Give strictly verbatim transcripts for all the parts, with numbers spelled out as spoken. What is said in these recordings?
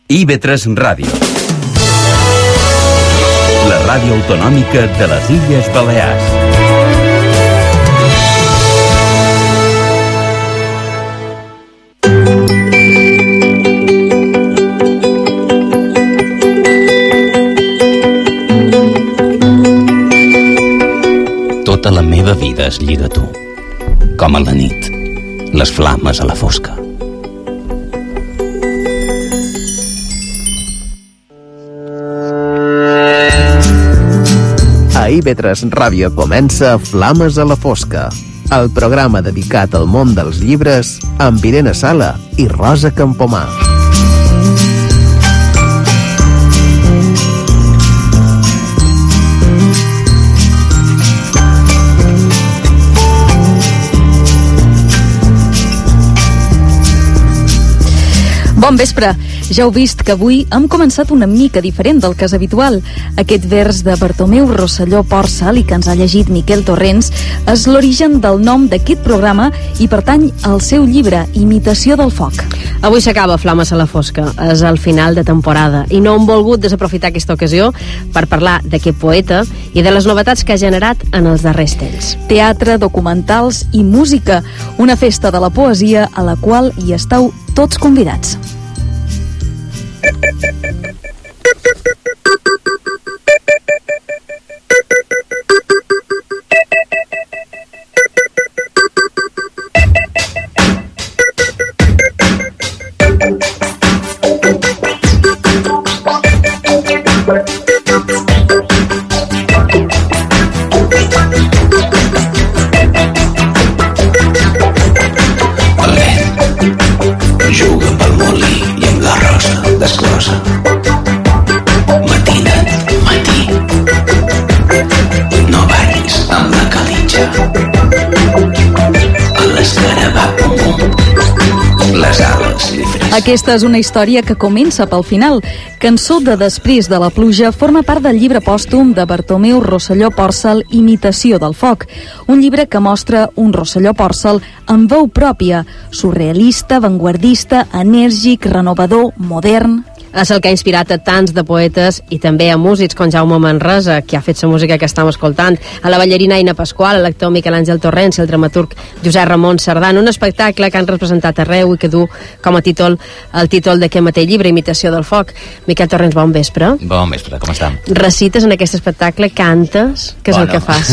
I V tres Ràdio, la ràdio autonòmica de les Illes Balears. Tota la meva vida es lliga a tu, com a la nit, les flames a la fosca. A I V tres Ràdio comença Flames a la fosca, el programa dedicat al món dels llibres amb Irene Sala i Rosa Campomà. Bon vespre. Ja heu vist que avui hem començat una mica diferent del que és habitual. Aquest vers de Bartomeu Rosselló Pòrcel i que ens ha llegit Miquel Torrents és l'origen del nom d'aquest programa i pertany al seu llibre Imitació del foc. Avui s'acaba Flames a la fosca. És el final de temporada i no hem volgut desaprofitar aquesta ocasió per parlar d'aquest poeta i de les novetats que ha generat en els darrers temps. Teatre, documentals i música. Una festa de la poesia a la qual hi esteu tots convidats. Juga pel molí i amb la rosa d'esclosa. Matina, matí. No ballis amb la calitja. A l'escarabà, pum, pum. Les ales i fres. Aquesta és una història que comença pel final. Cançó de Després de la pluja forma part del llibre pòstum de Bartomeu Rosselló Pòrcel, Imitació del foc. Un llibre que mostra un Rosselló Pòrcel amb veu pròpia, surrealista, avantguardista, enèrgic, renovador, modern. És el que ha inspirat a tants de poetes i també a músics com Jaume Manresa, que ha fet la música que estem escoltant, a la ballarina Aina Pasqual, a l'actor Miquel Àngel Torrents i el dramaturg Josep Ramon Sardà, un espectacle que han representat arreu i que du com a títol el títol d'aquest mateix llibre, Imitació del foc. Miquel Torrents, bon vespre. Bon vespre, com estem? Recites en aquest espectacle, cantes, què és bueno, el que fas?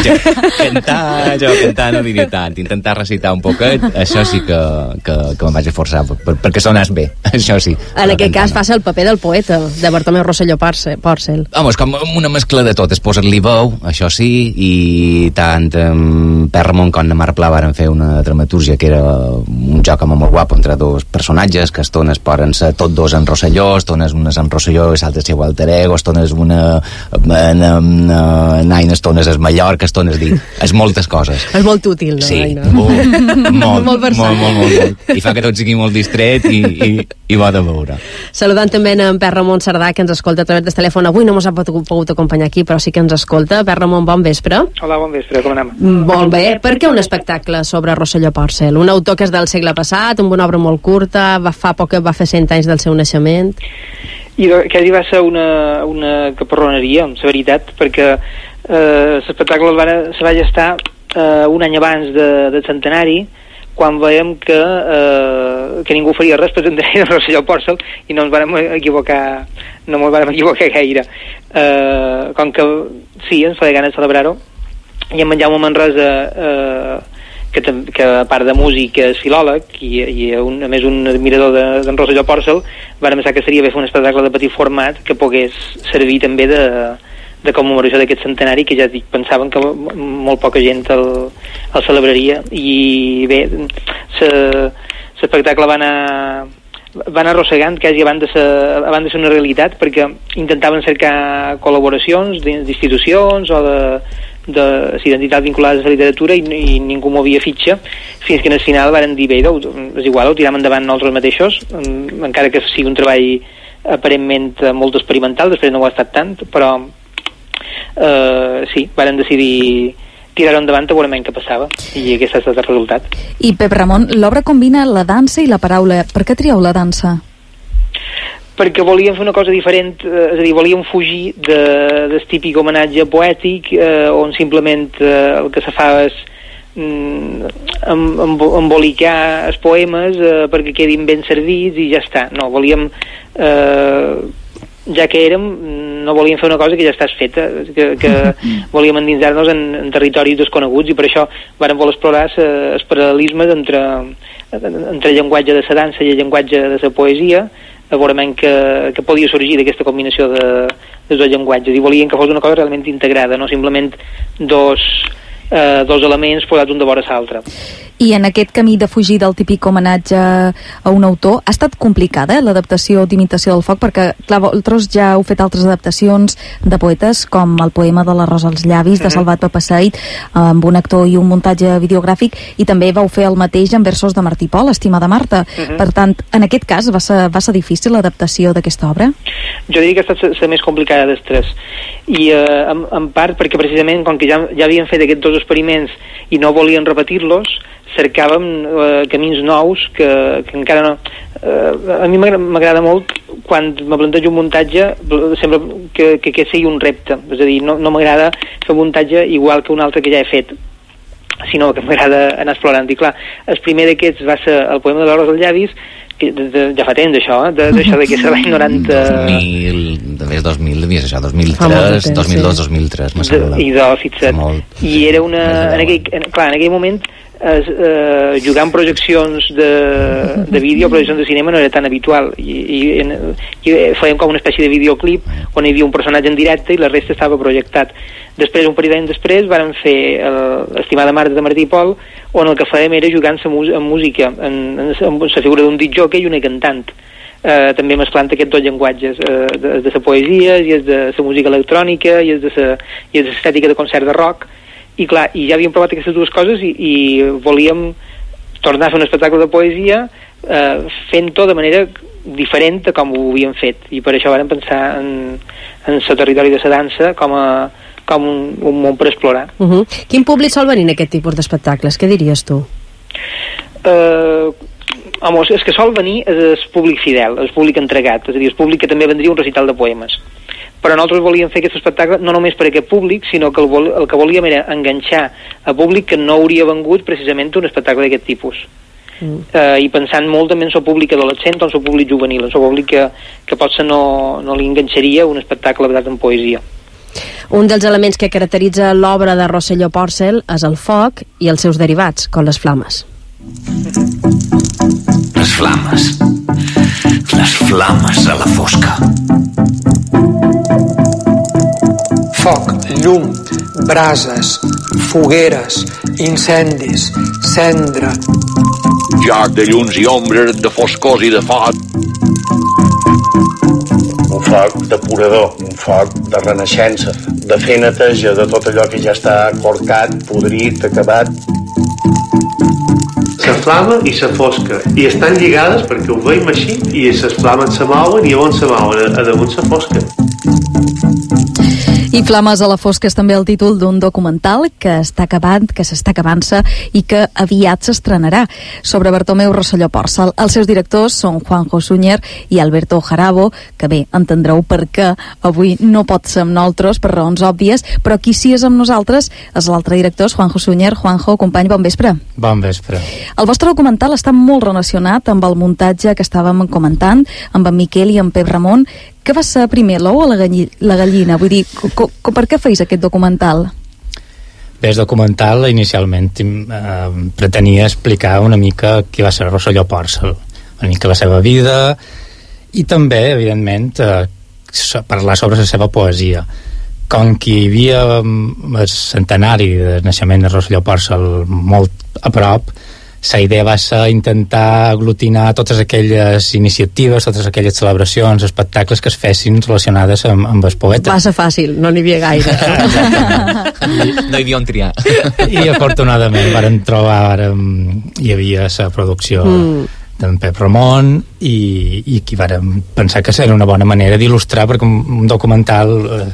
Cantar, jo cantar no diria tant, intentar recitar un poquet, això sí que, que, que me'n vaig a forçar, per, perquè sonàs bé, això sí. En aquest cas fas el paper del poeta, de Bartomeu Rosselló Pòrcel. Home, és com una mescla de tot, es posa-li veu, això sí, i tant um, Per Ramon com na Mar Pla varen fer una dramatúrgia que era un joc molt guapo entre dos personatges, que estones poden ser tots dos en Rosselló, estones unes en Rosselló i l'altre seu alter ego, estones una en, en, en Aina, estones és Mallorca, estones dir, és moltes coses. És molt útil, no? Sí, Aina? molt, molt, molt, molt, molt, molt, molt, i fa que tot sigui molt distret i, i, i bo de veure. Saludant també en Per Ramon Sardà, que ens escolta a través del telèfon. Avui no ens ha pogut acompanyar aquí, però sí que ens escolta. Per Ramon, bon vespre. Hola, bon vespre, com anem? Molt bé. Per què un espectacle sobre Rosselló Pòrcel? Un autor que és del segle passat, amb una obra molt curta, va fa poc que va fer cent anys del seu naixement. I quasi va ser una, una caparroneria, la veritat, perquè eh, l'espectacle se va gestar eh, un any abans de, del centenari, quan veiem que, eh, que ningú faria res per entendre Rosselló Pòrcel i no ens vam equivocar no ens vam equivocar gaire. Eh, com que sí, ens feia gana de celebrar-ho, i en Jaume Manresa, eh, que, que a part de músic és filòleg i, i un, a més un admirador d'en de, Rosselló Pòrcel, vam pensar que seria bé fer un espectacle de petit format que pogués servir també de de commemoració d'aquest centenari, que ja dic, pensaven que molt poca gent el, el celebraria, i bé, l'espectacle va anar va anar arrossegant quasi abans de ser, abans de ser una realitat, perquè intentaven cercar col·laboracions d'institucions o de d'identitats vinculades a la literatura i, i ningú movia fitxa, fins que al final varen dir, bé, és igual, ho tirem endavant nosaltres mateixos, encara que sigui un treball aparentment molt experimental, després no ho ha estat tant, però Uh, sí, varen decidir tirar-ho endavant a veure què passava, i aquest ha estat el resultat. I Pep Ramon, l'obra combina la dansa i la paraula. Per què trieu la dansa? perquè volíem fer una cosa diferent, eh, és a dir, volíem fugir de, del típic homenatge poètic, eh, on simplement eh, el que se fa és mm, em, em, embolicar els poemes eh, perquè quedin ben servits i ja està. No, volíem, eh, ja que érem, no volíem fer una cosa que ja estàs feta, que, que volíem endinsar-nos en, en territoris desconeguts, i per això vàrem voler explorar els paral·lelismes entre, entre el llenguatge de la dansa i el llenguatge de la poesia, a veure que, que podia sorgir d'aquesta combinació de, de dos llenguatges, i volíem que fos una cosa realment integrada, no simplement dos, eh, dos elements posats un de vora l'altre. I en aquest camí de fugir del típic homenatge a un autor, ha estat complicada eh, l'adaptació d'Imitació del foc? Perquè, clar, vosaltres ja heu fet altres adaptacions de poetes, com el poema de la Rosa als llavis, de Salvat Papasseit, amb un actor i un muntatge videogràfic, i també vau fer el mateix en versos de Martí Pol, Estimada Marta. Uh-huh. Per tant, en aquest cas, va ser, va ser difícil l'adaptació d'aquesta obra? Jo diria que ha estat la més complicada dels tres. I eh, en, en part perquè precisament, com que ja, ja havien fet aquests dos experiments i no volien repetir-los, cercàvem eh, camins nous que, que encara no... Eh, a mi m'agrada molt quan me plantejo un muntatge, sembla que, que, que sigui un repte, és a dir, no, no m'agrada fer un muntatge igual que un altre que ja he fet, sinó que m'agrada anar explorant. I clar, el primer d'aquests va ser el poema de la Rosa als llavis, que de, de, ja fa temps això, eh? d'això de que serà l'any noranta... dos mil, de més dos mil, devia ser això, dos mil tres, dos mil dos, dos mil tres, m'ha semblat. I de, fixa't. I era una... En aquell, en, clar, en aquell moment es, eh, jugar en projeccions de, de vídeo, projeccions de cinema no era tan habitual, i, i, en, i fèiem com una espècie de videoclip on hi havia un personatge en directe i la resta estava projectat. Després, un parell d'anys després, vàrem fer l'Estimada Marta de Martí Pol, on el que fèiem era jugar en, en música, en, en, en la figura d'un disc jockey i una cantant, eh, també mesclant aquests dos llenguatges, eh, de, de la poesia i és de la música electrònica i és de l'estètica de concert de rock. I clar, i ja havíem provat aquestes dues coses i, i volíem tornar a fer un espectacle de poesia eh, fent-ho de manera diferent de com ho havíem fet, i per això vàrem pensar en, en el territori de la dansa com a com un, un món per explorar. Uh-huh. Quin públic sol venir en aquest tipus d'espectacles? Què diries tu? Eh, home, el que sol venir és el públic fidel, el públic entregat, és a dir, el públic que també vendria un recital de poemes. Però nosaltres volíem fer aquest espectacle no només per aquest públic, sinó que el, vol, el que volíem era enganxar a públic que no hauria vengut precisament un espectacle d'aquest tipus. Mm. Eh, i pensant molt també en el públic adolescent o en el públic juvenil, en el públic que, que potser no, no li enganxaria un espectacle basat en poesia. Un dels elements que caracteritza l'obra de Rosselló Pòrcel és el foc i els seus derivats, com les flames. Les flames. Les flames a la fosca. Foc, llum, brases, fogueres, incendis, cendra. Joc de llums i ombres, de foscors i de foc. Un foc depurador, un foc de renaixença, de fer neteja de tot allò que ja està corcat, podrit, acabat. La flama i la fosca, i estan lligades perquè ho veiem així, i les flames se mouen i on se mouen, a damunt la fosca. I Flames a la fosca és també el títol d'un documental que està acabant, que s'està acabant-se i que aviat s'estrenarà sobre Bartomeu Rosselló Pòrcel. Els seus directors són Juanjo Sunyer i Alberto Jarabo, que bé, entendreu per què avui no pot ser amb nosaltres per raons òbvies, però qui sí és amb nosaltres és l'altre director, Juanjo Sunyer. Juanjo, company, bon vespre. Bon vespre. El vostre documental està molt relacionat amb el muntatge que estàvem comentant, amb en Miquel i en Pep Ramon. Què va ser primer, l'ou o la, galli la gallina? Vull dir, co co per què feis aquest documental? Bé, el documental inicialment eh, pretenia explicar una mica qui va ser Rosselló Pòrcel, una mica la seva vida i també, evidentment, eh, parlar sobre la seva poesia. Com que hi havia el centenari del naixement de Rosselló Pòrcel molt a prop, la idea va ser intentar aglutinar totes aquelles iniciatives, totes aquelles celebracions, espectacles que es fessin relacionades amb, amb els poetes. Va ser fàcil, no n'hi havia gaire. No hi havia on triar. I afortunadament varen trobar, varen, hi havia la producció mm. d'en Pep Ramon i, i qui varen pensar que era una bona manera d'il·lustrar, perquè un, un documental eh,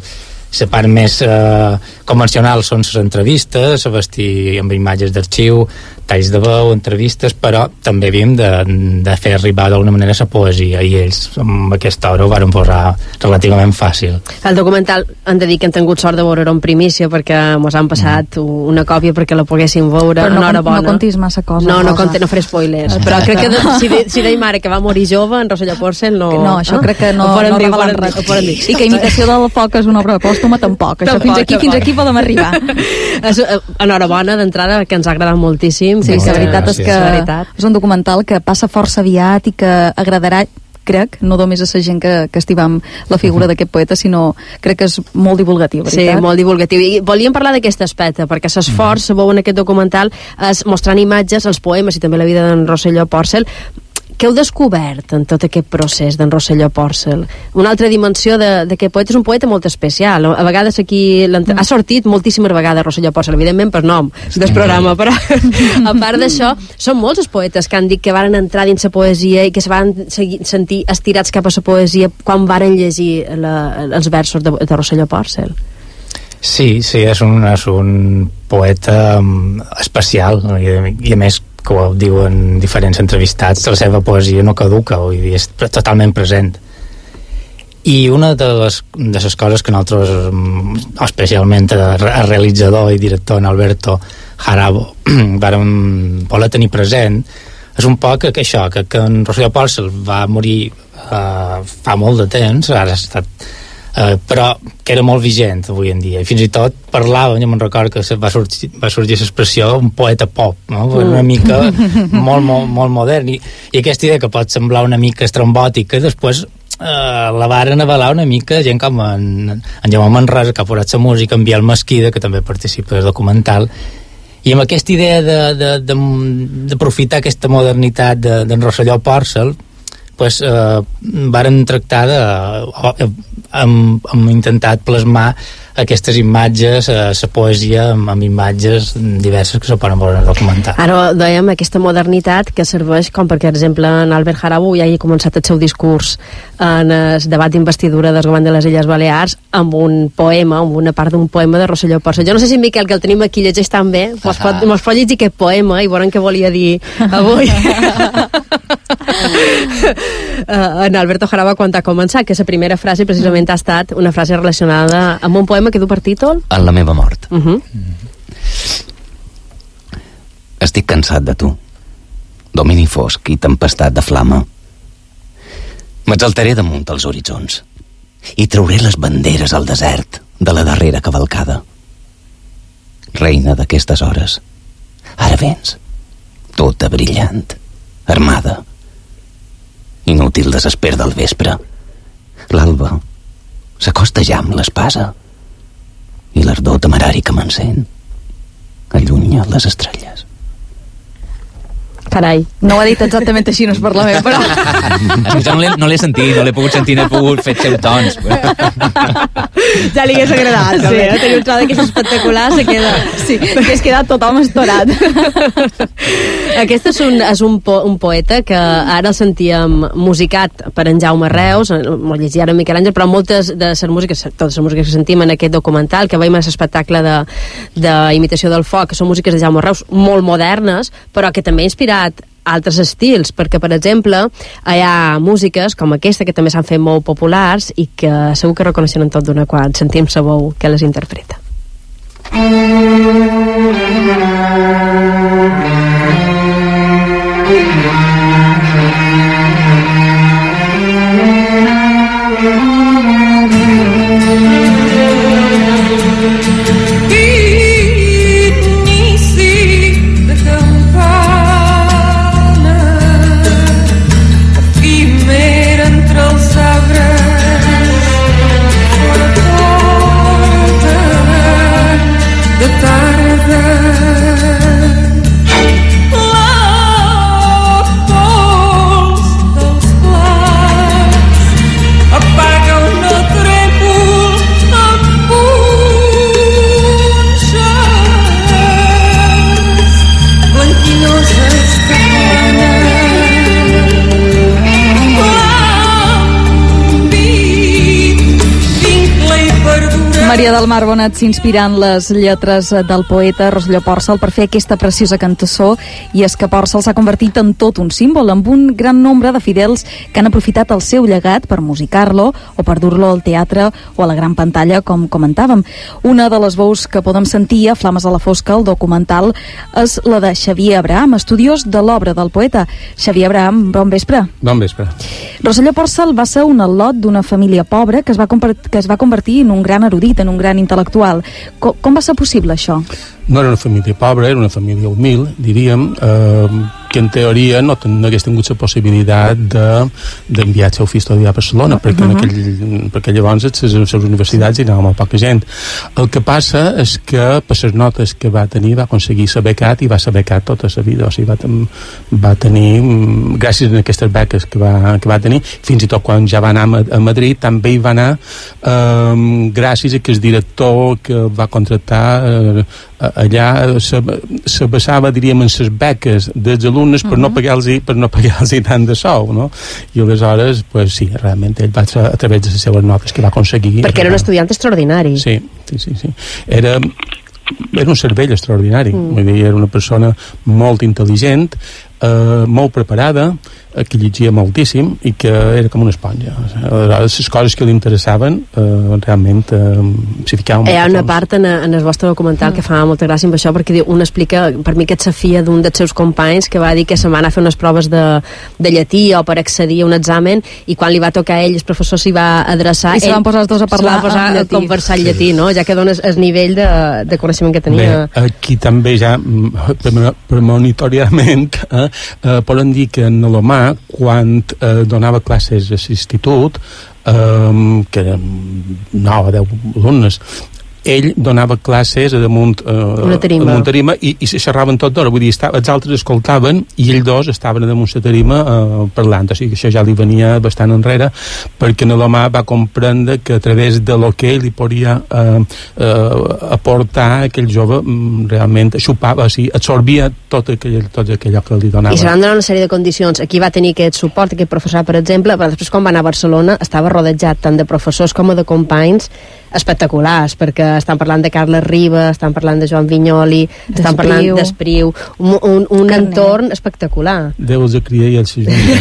la part més eh, convencional són les entrevistes, a vestir amb imatges d'arxiu, talls de veu, entrevistes, però també havíem de, de fer arribar d'alguna manera la poesia, i ells amb aquesta hora ho van posar relativament fàcil. El documental, hem de dir que hem tingut sort de veure-ho en primícia, perquè ens han passat mm. una còpia perquè la poguéssim veure però no, en hora bona. No contis massa cosa. No, no, conti, no faré spoilers, però crec que de, si, de, si deim ara que va morir jove, en Rosselló Porcel no... No, això ah? crec que no, no revelant res. I que Imitació del foc és una obra pòstuma, tampoc. Això tampoc, fins aquí, tampoc. fins aquí podem arribar. Enhorabona, d'entrada, que ens ha agradat moltíssim. Sí, la veritat és que veritat. és un documental que passa força aviat i que agradarà, crec, no només a la gent que, que estimam la figura uh-huh. d'aquest poeta, sinó crec que és molt divulgatiu, veritat? Sí, molt divulgatiu. I volíem parlar d'aquest aspecte, perquè l'esforç, uh-huh. en aquest documental, és mostrant imatges, els poemes i també la vida d'en Rosselló Porcel. Què heu descobert en tot aquest procés d'en Rosselló Porcel? Una altra dimensió d'aquest poeta, és un poeta molt especial. A vegades aquí mm. ha sortit moltíssimes vegades Rosselló Porcel, evidentment per nom del programa, però a part d'això, són molts els poetes que han dit que varen entrar dins la poesia i que se van seguir, sentir estirats cap a la poesia quan varen llegir la, els versos de, de Rosselló Porcel. Sí, sí, és un, és un poeta especial, i, i a més que ho diuen diferents entrevistats, la seva poesia no caduca, vull dir, és totalment present. I una de les, de les coses que nosaltres, especialment el realitzador i director en Alberto Jarabo, vàrem voler tenir present, és un poc que això, que, que en Rosselló Porcel va morir uh, fa molt de temps, ara ha estat Uh, però que era molt vigent avui en dia, i fins i tot parlava, jo me'n recordo que va sorgir, va sorgir l'expressió un poeta pop, no? Mm. Una mica molt, molt, molt modern, i, i aquesta idea que pot semblar una mica estrambòtica, després uh, la varen avalar una mica gent com en, en Jaume Manresa, que ha posat la música, en Biel Mesquida, que també participa del documental, i amb aquesta idea d'aprofitar aquesta modernitat d'en de, Rosselló Porcel, pues, eh, varen tractar de, eh, hem, hem intentat plasmar aquestes imatges, eh, la poesia amb, amb imatges diverses que se poden veure en el documental. Ara dèiem aquesta modernitat que serveix com perquè, per exemple, en Albert Jarabo ja hagi començat el seu discurs en el debat d'investidura del govern de les Illes Balears amb un poema, amb una part d'un poema de Rosselló Porcel. Jo no sé si en Miquel, que el tenim aquí, llegeix tan bé, mos pot, mos pot llegir aquest poema i veurem què volia dir avui. uh, en Alberto Jarabo, quan ha començat, que la primera frase precisament ha estat una frase relacionada amb un poema que du per títol En la meva mort. uh-huh. Estic cansat de tu, domini fosc i tempestat de flama. M'exaltaré damunt els horitzons i trauré les banderes al desert de la darrera cavalcada. Reina d'aquestes hores, ara vens, tota brillant, armada. Inútil desesper del vespre. L'alba s'acosta ja amb l'espasa i l'ardor temerari que m'encén allunya les estrelles. Carai, no ho ha dit exactament així, no es parlament, però... Jo no l'he no l'he sentit, no l'he pogut sentir, no he pogut fer seus tons. Ja li hagués agradat, sí, eh? Tenir un tro d'aquest espectacular, se queda... Sí, que es queda tothom estorat. Aquest és un, és un, po, un poeta que ara el sentíem musicat per en Jaume Reus, m'ho llegia ara Miquel Àngel, però moltes de les músiques, totes les músiques que sentim en aquest documental, que veiem a l'espectacle d'Imitació del foc, que són músiques de Jaume Reus molt modernes, però que també ha inspirat altres estils, perquè per exemple hi ha músiques com aquesta que també s'han fet molt populars i que segur que reconeixen tot d'una quan sentim la veu que les interpreta. de tarda Maria del Mar Bonet s'inspira en les lletres del poeta Rosselló Pòrcel per fer aquesta preciosa cançó, i és que Pòrcel s'ha convertit en tot un símbol, amb un gran nombre de fidels que han aprofitat el seu llegat per musicar-lo o per dur-lo al teatre o a la gran pantalla, com comentàvem. Una de les veus que podem sentir a Flames a la Fosca, el documental, és la de Xavier Abraham, estudiós de l'obra del poeta. Xavier Abraham, bon vespre. Bon vespre. Rosselló Pòrcel va ser un al·lot d'una família pobra que es va, que es va convertir en un gran erudit, en un gran intel·lectual. Com, com va ser possible això? No era una família pobra, era una família humil, diríem, eh, que en teoria no, ten, no hagués tingut la possibilitat d'enviar de, el seu fill a estudiar a Barcelona, uh -huh. perquè, en aquell, perquè llavors a les, les universitats hi anava molt poca gent. El que passa és que per les notes que va tenir va aconseguir ser becat, i va ser becat tota la vida. O sigui, va, va tenir, gràcies a aquestes beques que va, que va tenir, fins i tot quan ja va anar a, a Madrid, també hi va anar eh, gràcies a que el director que va contractar eh, allà se, se basava, diríem, en les beques dels alumnes per, uh -huh. no pagar-los per no pagar-los tant de sou, no? I aleshores, pues sí, realment ell va a través de les seves notes que va aconseguir. Perquè era un estudiant extraordinari. Sí, sí, sí, sí. Era, era un cervell extraordinari, mm. vull dir, era una persona molt intel·ligent, eh, molt preparada, que llegia moltíssim i que era com una esponja. Aleshores, les coses que li interessaven eh, realment eh, s'hi ficaven molt. Hi ha una part en, en el vostre documental mm. que fa molta gràcia amb això, perquè diu, un explica, per mi aquest Safia d'un dels seus companys que va dir que se'n va anar a fer unes proves de, de llatí o per accedir a un examen, i quan li va tocar a ell el professor s'hi va adreçar i se van posar els dos a parlar posar en llatí. a conversar en llatí, no? Ja que dones el nivell de, de coneixement que tenia. Bé, aquí també ja premonitoriament eh, eh, poden dir que en l'Omar, quan eh, donava classes a l'institut, eh, que eren nou o deu alumnes, ell donava classes a damunt eh, una tarima, a tarima i, i se xerraven tot d'hora, vull dir, estava, els altres escoltaven i ells dos estaven a damunt la tarima eh, parlant, o sigui que això ja li venia bastant enrere, perquè Nalomà va comprendre que a través de lo que ell li podia eh, eh, aportar, aquell jove realment xupava, o sigui, absorbia tot aquell, tot aquell que li donava. I se van donar una sèrie de condicions. Aquí va tenir aquest suport, aquest professor, per exemple, però després quan va anar a Barcelona estava rodejat tant de professors com de companys espectaculars, perquè estan parlant de Carles Riba, estan parlant de Joan Vinyoli, estan parlant d'Espriu, un, un, un entorn espectacular. Déu els criar i els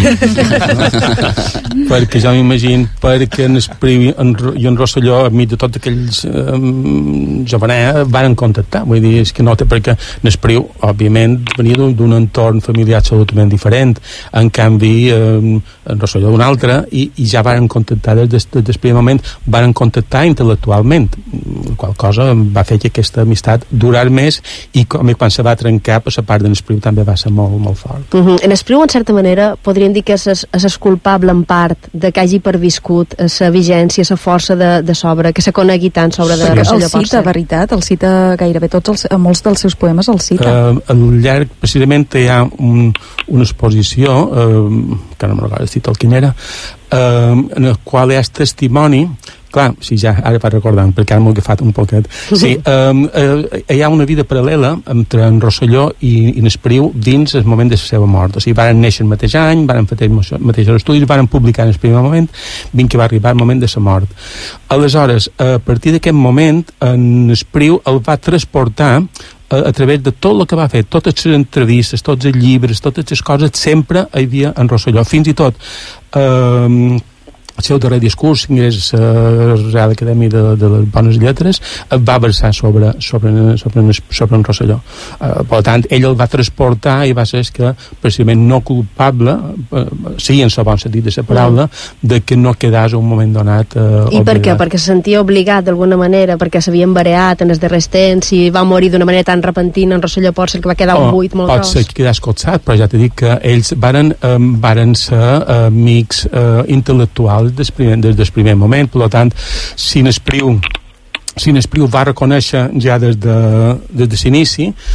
perquè jo m'imagino, perquè en Espriu en, i en Rosselló, enmig de tots aquells eh, jovenets, van contactar, vull dir, és que no té, perquè en Espriu, òbviament, venia d'un entorn familiar absolutament diferent, en canvi eh, en Rosselló d'un altre, i, i ja van contactar des, des del primer moment, van contactar intel·lectualment, qual cosa va fer que aquesta amistat durar més, i com quan se va trencar, pues, la part d'en Espriu també va ser molt, molt fort. Uh -huh. En Espriu, en certa manera, podríem dir que és, és el culpable en part de que hagi perviscut la vigència, la força de, de sobre, que se conegui tant sobre de sí, Rosselló Pòrcel. El cita, veritat, el cita gairebé tots els, a molts dels seus poemes el cita. Uh, al llarg, precisament, hi ha un, una exposició, uh, que no me'n recordo el títol quin era, uh, en el qual hi ha testimoni. Clar, sí, ja, ara vaig recordant, perquè ara m'ho he agafat un poquet. Sí, um, uh, hi ha una vida paral·lela entre en Rosselló i, i en Espriu dins el moment de la seva mort. O sigui, van néixer el mateix any, van fer els mateixos estudis, van publicar en el primer moment, fins que va arribar el moment de la mort. Aleshores, a partir d'aquest moment, en Espriu el va transportar a, a través de tot el que va fer, totes les entrevistes, tots els llibres, totes les coses, sempre hi havia en Rosselló. Fins i tot um, el seu darrer discurs, que és la Real Acadèmia de, de les Bones Lletres, va versar sobre, sobre, sobre, sobre en Rosselló. Uh, per tant, ell el va transportar i va ser que, precisament, no culpable, uh, sí, en el bon sentit de la paraula, mm. de que no quedàs un moment donat uh, I per què? Perquè se sentia obligat d'alguna manera, perquè s'havia embareat en els darrers temps i va morir d'una manera tan repentina en Rosselló Pòrcel que va quedar oh, un buit molt gros. Pot ser que quedàs cotzat, però ja t'he dit que ells varen, um, varen ser uh, amics uh, intel·lectuals des, primer, des del primer moment. Per tant, si n'Espriu si n'Espriu va reconèixer ja des de, des de l'inici,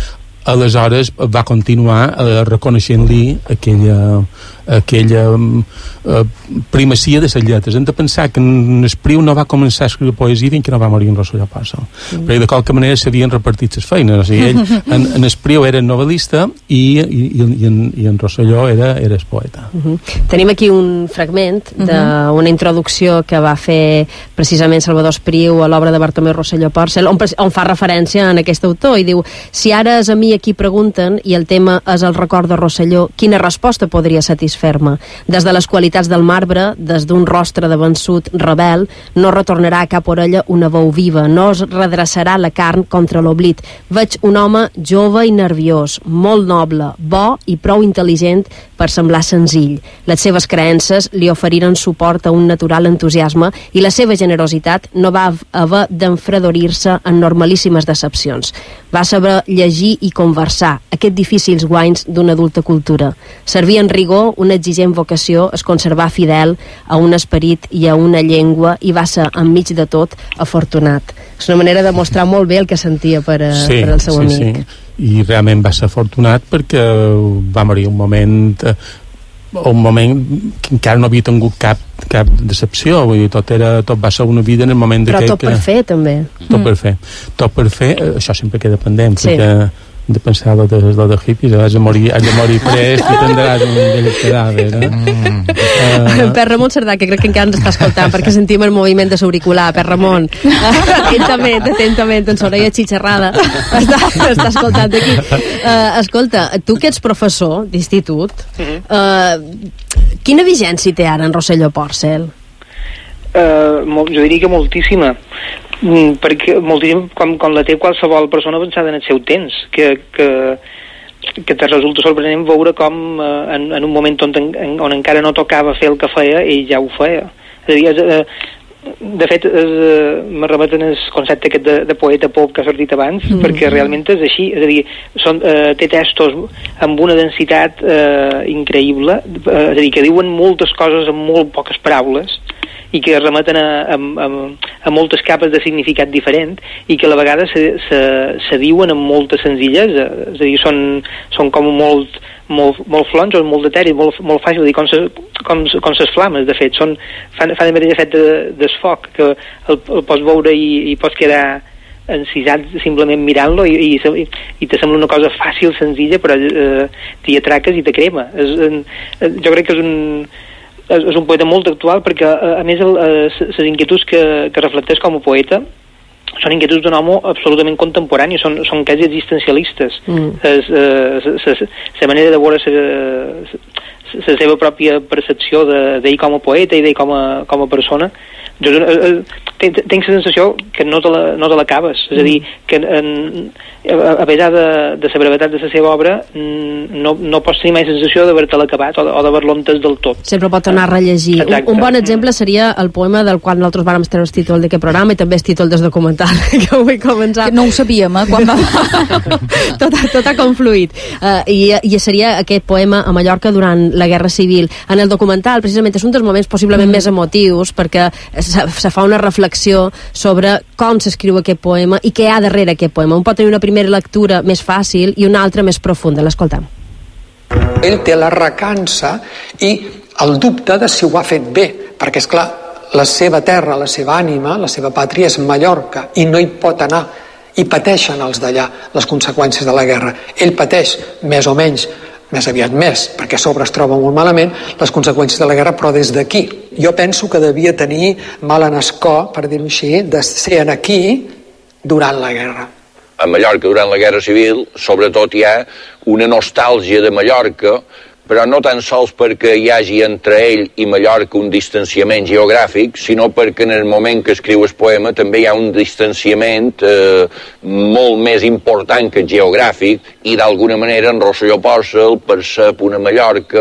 aleshores va continuar eh, reconeixent-li aquella, aquella eh, primacia de les lletres. Hem de pensar que en Espriu no va començar a escriure poesia fins que no va morir en Rosselló Pòrcel, mm. perquè de qualque manera s'havien repartit les feines. O sigui, ell, en, en Espriu era novel·lista i, i, i, en, i en Rosselló era, era el poeta. Uh -huh. Tenim aquí un fragment d'una uh -huh. introducció que va fer precisament Salvador Espriu a l'obra de Bartomeu Rosselló Pòrcel, on, on fa referència a aquest autor i diu: si ara és a mi aquí pregunten i el tema és el record de Rosselló, quina resposta podria satisfer-me? Des de les qualitats del marbre, des d'un rostre de vençut rebel, no retornarà a cap orella una veu viva, no es redreçarà la carn contra l'oblit. Veig un home jove i nerviós, molt noble, bo i prou intel·ligent per semblar senzill. Les seves creences li oferiren suport a un natural entusiasme i la seva generositat no va haver d'enfredorir-se en normalíssimes decepcions. Va saber llegir i conversar, aquests difícils guanys d'una adulta cultura. Servir en rigor una exigent vocació, es conservar fidel a un esperit i a una llengua i va ser, enmig de tot, afortunat. És una manera de mostrar molt bé el que sentia per, a, sí, per al seu sí, amic. Sí. I realment va ser afortunat perquè va morir un moment eh, un moment que encara no havia tingut cap, cap decepció, vull dir, tot, era, tot va ser una vida en el moment però de tot que, per fer també tot mm. per fer tot per fer, eh, això sempre queda pendent sí. perquè hem de pensar lo de, lo de hippies, has de morir, has de morir prest i tindràs un vell cadàver eh? mm. uh, Per Ramon Cerdà, que crec que encara ens està escoltant perquè sentim el moviment de l'auricular. Per Ramon, atentament, atentament en l'orella xitxarrada està, està escoltant aquí. Uh, escolta, tu que ets professor d'institut, uh, quina vigència té ara en Rosselló Pòrcel? Uh, jo diria que moltíssima, mm, perquè moltíssim, com, com la té qualsevol persona pensada en el seu temps, que, que, que te resulta sorprenent veure com uh, en, en un moment on, en, on encara no tocava fer el que feia, ell ja ho feia. És a dir, és, uh, de fet, uh, me remeten el concepte aquest de, de poeta pop que ha sortit abans, mm. perquè realment és així, és a dir, són, uh, té textos amb una densitat uh, increïble, uh, és a dir, que diuen moltes coses amb molt poques paraules, i que remeten a, a, a, a moltes capes de significat diferent i que a la vegada se, se, se diuen amb molta senzillesa, és a dir, són, són com molt, molt, molt flonjos, molt etèrics, molt, molt fàcil, com ses, com, com ses flames, de fet, són, fan, fan el mateix efecte de, desfoc, que el, el pots veure i, i pots quedar encisat simplement mirant-lo i, i, i, i te sembla una cosa fàcil, senzilla, però eh, t'hi atraques i te crema. És, eh, jo crec que és un és un poeta molt actual perquè a més les inquietuds que, que reflecteix com a poeta són inquietuds d'un home absolutament contemporani, són, són quasi existencialistes. Mm. La manera de veure la seva pròpia percepció d'ell com a poeta i d'ell com, a, com a persona, jo tinc, tinc la sensació que no te la, no te l'acabes, és a dir, que en, a, a pesar de, de la brevetat de la seva obra no, no pots tenir mai sensació d'haver-te-la acabat o, o d'haver-lo entès del tot. Sempre pot anar a rellegir. Un, un bon exemple seria el poema del qual nosaltres vàrem treure el títol d'aquest programa i també el títol del documental que vull començar. Que no ho sabíem, eh? Quan va... tot, tot ha confluït. Uh, i, I seria aquest poema a Mallorca durant la Guerra Civil. En el documental, precisament, és un dels moments possiblement mm. més emotius perquè se, se fa una reflexió sobre com s'escriu aquest poema i què hi ha darrere aquest poema. Un pot tenir una primera lectura més fàcil i una altra més profunda. L'escoltem. Ell té la recança i el dubte de si ho ha fet bé, perquè, és clar, la seva terra, la seva ànima, la seva pàtria és Mallorca i no hi pot anar, i pateixen els d'allà les conseqüències de la guerra. Ell pateix més o menys, més aviat més, perquè a sobre es troba molt malament, les conseqüències de la guerra, però des d'aquí. Jo penso que devia tenir mal en escó, per dir-ho així, de ser aquí durant la guerra. A Mallorca, durant la Guerra Civil, sobretot hi ha una nostàlgia de Mallorca, però no tan sols perquè hi hagi entre ell i Mallorca un distanciament geogràfic, sinó perquè en el moment que escriu el poema també hi ha un distanciament eh, molt més important que geogràfic, i d'alguna manera en Rosselló Pòrcel percep una Mallorca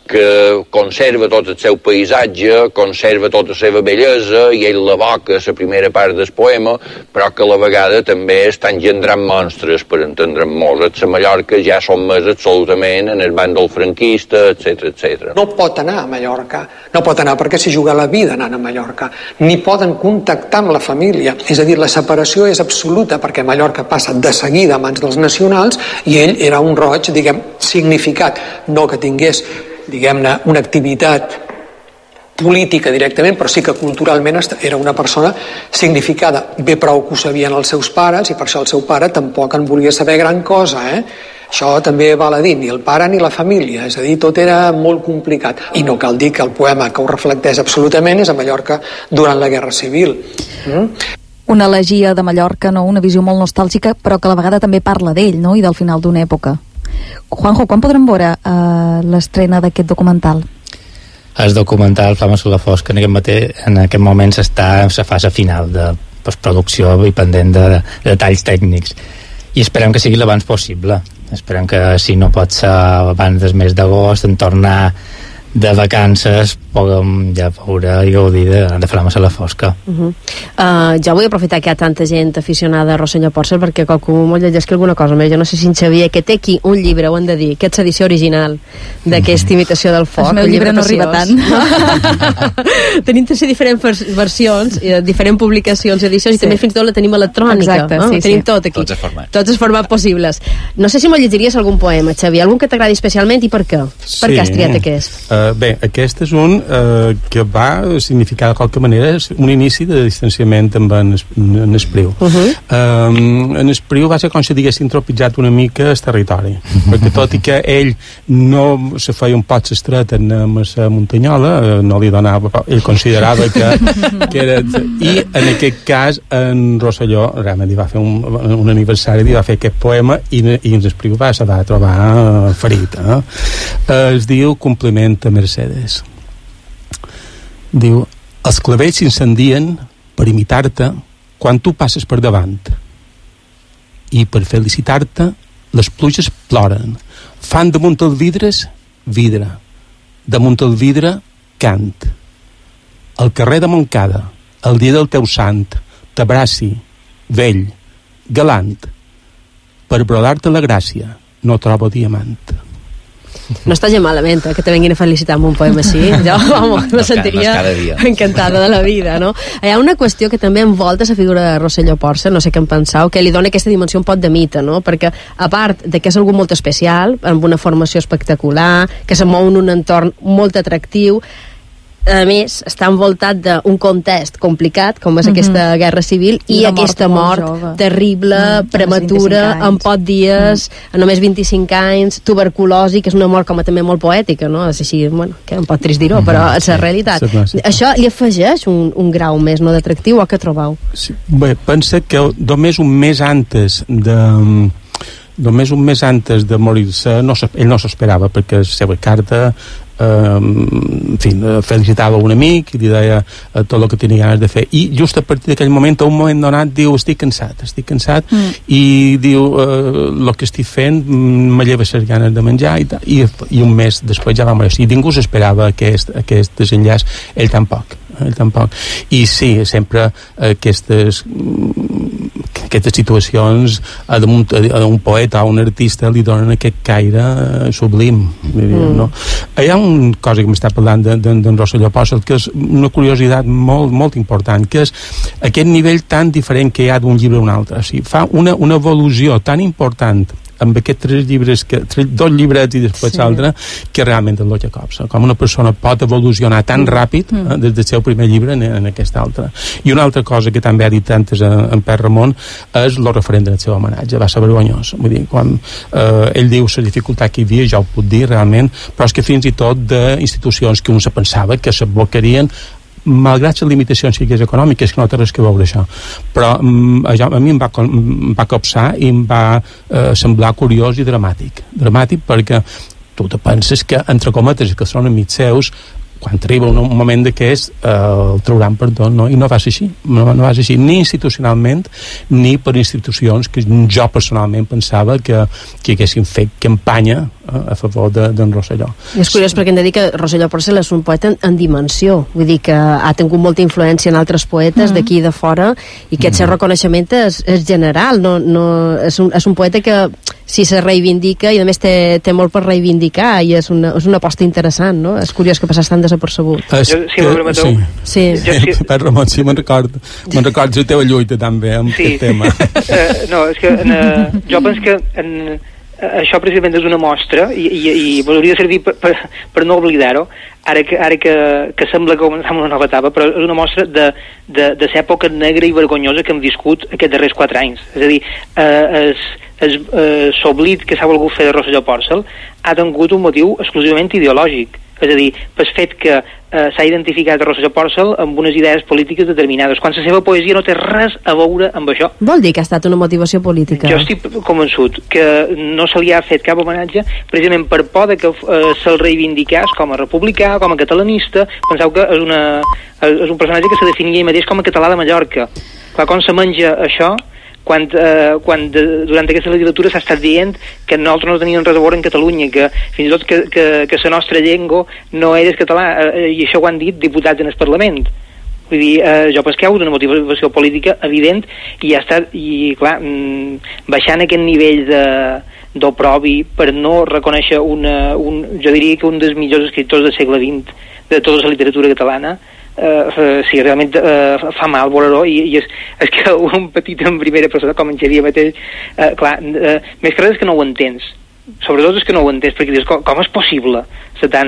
que conserva tot el seu paisatge, conserva tota la seva bellesa, i ell l'evoca a la primera part del poema, però que a la vegada també està engendrant monstres, per entendre'm molt. A Mallorca ja són més absolutament en el bàndol franquista, etcètera, etcètera. No pot anar a Mallorca, no pot anar perquè s'hi juga la vida anant a Mallorca, ni poden contactar amb la família. És a dir, la separació és absoluta perquè Mallorca passa de seguida a mans dels nacionals i ell era un roig, diguem, significat, no que tingués, diguem-ne, una activitat política directament, però sí que culturalment era una persona significada. Bé prou que ho sabien els seus pares, i per això el seu pare tampoc en volia saber gran cosa, eh? Això també val a dir, ni el pare ni la família, és a dir, tot era molt complicat. I no cal dir que el poema que ho reflecteix absolutament és a Mallorca durant la Guerra Civil. Mm? Una elegia de Mallorca, no? Una visió molt nostàlgica, però que a la vegada també parla d'ell, no? I del final d'una època. Juanjo, quan podrem veure uh, l'estrena d'aquest documental? El documental Flames a la Fosca en aquest, mateix, en aquest moment està en la fase final de postproducció i pendent de, de detalls tècnics, i esperem que sigui l'abans possible. Esperem que, si no pot ser abans del mes d'agost, en tornar de vacances puguem ja veure i gaudir de, de Flames a la Fosca. Uh -huh. uh, jo vull aprofitar que hi ha tanta gent aficionada a Rosselló Pòrcel, perquè qualcú molt llegeix alguna cosa més. Jo no sé si en Xavier, que té aquí un llibre, ho hem de dir, que és l'edició original d'aquesta imitació del foc. El meu llibre no arriba tant. Tenim també diferents versions, diferents publicacions, edicions, sí. I també fins i tot la tenim electrònica. Exacte, no? sí, Tenim sí. tot aquí. Tots els formats. Tots els formats possibles. No sé si m'ho llegiries algun poema, Xavier, algun que t'agradi especialment i per què? Sí. Per què has triat aquest? Uh, bé, aquest és un uh, que va significar de qualque manera un inici de distanciament amb en, en Espriu. Uh -huh. um, en Espriu va ser com si diguessin tropitzat una mica el territori, perquè tot i que ell no se feia un pot estret en la Muntanyola, no li donava, ell considerava que, que era... I en aquest cas en Rosselló realment li va fer un, un aniversari, li va fer aquest poema i, i en Espriu va, se va trobar ferit. Eh? Es diu Compliment a Mercedes. Diu: els clavells s'incendien per imitar-te quan tu passes per davant, i per felicitar-te les pluges ploren, fan damunt els vidres vidre, damunt el vidre cant. Al carrer de Montcada, el dia del teu sant, t'abraci, vell, galant, per brodar-te la gràcia no trobo diamant. No està ja malament, eh, que te venguin a felicitar amb un poema així. Jo, vamos, me sentiria encantada de la vida, no? Hi ha una qüestió que també envolta la figura de Rosselló Pòrcel, no sé què en penseu, que li dona aquesta dimensió un pot de mite, no? Perquè, a part de que és algú molt especial, amb una formació espectacular, que se mou en un entorn molt atractiu, a més, està envoltat d'un context complicat, com és mm -hmm. aquesta guerra civil, i, i aquesta mort, mort terrible, mm, prematura, en poc dies, mm. a només vint-i-cinc anys, tuberculosi, que és una mort com a també molt poètica, no? És així, bueno, que un pot trist dir-ho, mm -hmm. però és la realitat. Sí, sí, sí. Això li afegeix un, un grau més, no, d'atractiu, o què trobeu? Sí. Bé, pensa que només un mes antes de... només un mes antes de morir-se, no, ell no s'esperava, perquè la seva carta eh, en fi, felicitava un amic i li deia eh, tot el que tenia ganes de fer, i just a partir d'aquell moment, a un moment donat, diu: estic cansat, estic cansat mm. i diu, el eh, que estic fent me lleva les ganes de menjar, i, i, i un mes després ja va morir. I ningú s'esperava aquest, aquest desenllaç, ell tampoc ell tampoc, i sí, sempre aquestes aquestes situacions a un, a un poeta o un artista li donen aquest caire sublim, mm. no? Hi ha una cosa que m'està parlant d'en de, de, Rosselló Pòrcel, que és una curiositat molt, molt important, que és aquest nivell tan diferent que hi ha d'un llibre a un altre. O sigui, fa una, una evolució tan important amb aquests tres llibres, que, tres, dos llibrets i després sí. l'altre, que realment és el Jacobs. Com una persona pot evolucionar tan ràpid mm. eh, des del seu primer llibre en, en aquest altre. I una altra cosa que també ha dit antes en, en Per Ramon és el referent del seu homenatge. Va ser vergonyós. Vull dir, quan eh, ell diu la dificultat que hi havia, ja ho puc dir realment, però és que fins i tot d'institucions que un se pensava que se blocarien malgrat les limitacions econòmiques, que no té res que veure això, però mm, això a mi em va, em va copsar i em va eh, semblar curiós i dramàtic dramàtic perquè tu te penses que, entre cometes, que són amics seus, quan arriba un, un moment d'aquest eh, el trauran perdó, no? I no va ser així no, no va ser així, ni institucionalment ni per institucions que jo personalment pensava que, que haguessin fet campanya eh, a favor d'en de, Rosselló. I és curiós perquè hem de dir que Rosselló Porcel és un poeta en, en dimensió, vull dir que ha tingut molta influència en altres poetes mm. d'aquí i de fora, i aquest mm. seu reconeixement és, és general, no, no, és, un, és un poeta que si se reivindica, i a més té, té molt per reivindicar, i és una, és una aposta interessant, no? És curiós que passés tan desapercebut. Es, jo, si que, sí. Sí. Jo, sí. Per Ramon, sí, me'n recordo. Me'n recordo la teva lluita també amb sí. aquest tema. Uh, no, és que en, uh, jo penso que en, uh, això precisament és una mostra, i, i, i hauria de servir per, per, per no oblidar-ho, ara que, ara que, que sembla que començam una nova etapa, però és una mostra de, de, de l'època negra i vergonyosa que hem viscut aquests darrers quatre anys. És a dir, uh, és el eh, s'oblit que s'ha volgut fer de Rosselló Porcel ha tingut un motiu exclusivament ideològic, és a dir, pel fet que eh, s'ha identificat a Rosselló Porcel amb unes idees polítiques determinades, quan la seva poesia no té res a veure amb això. Vol dir que ha estat una motivació política? Jo estic convençut que no se li ha fet cap homenatge precisament per por de que eh, se'l reivindicàs com a republicà, com a catalanista. Penseu que és, una, és un personatge que se definia ell mateix com a català de Mallorca. Clar, com se menja això quan, eh, quan de, durant aquesta legislatura s'ha estat dient que nosaltres no teníem res a veure en Catalunya, que fins i tot que, que, que la nostra llengua no era català, eh, i això ho han dit diputats en el Parlament. Vull dir, eh, jo penso que hi ha hagut una motivació política evident, i ja està, i clar, mm, baixant aquest nivell de d'oprobi per no reconèixer una, un, jo diria que un dels millors escriptors del segle vint de tota la literatura catalana. Uh, sí, realment uh, fa mal veure-ho, i, i és, és que un petit en primera persona com en Xavier mateix, uh, clar, uh, més que res és que no ho entens, sobretot és que no ho entens, perquè dius, com, com és possible ser tan...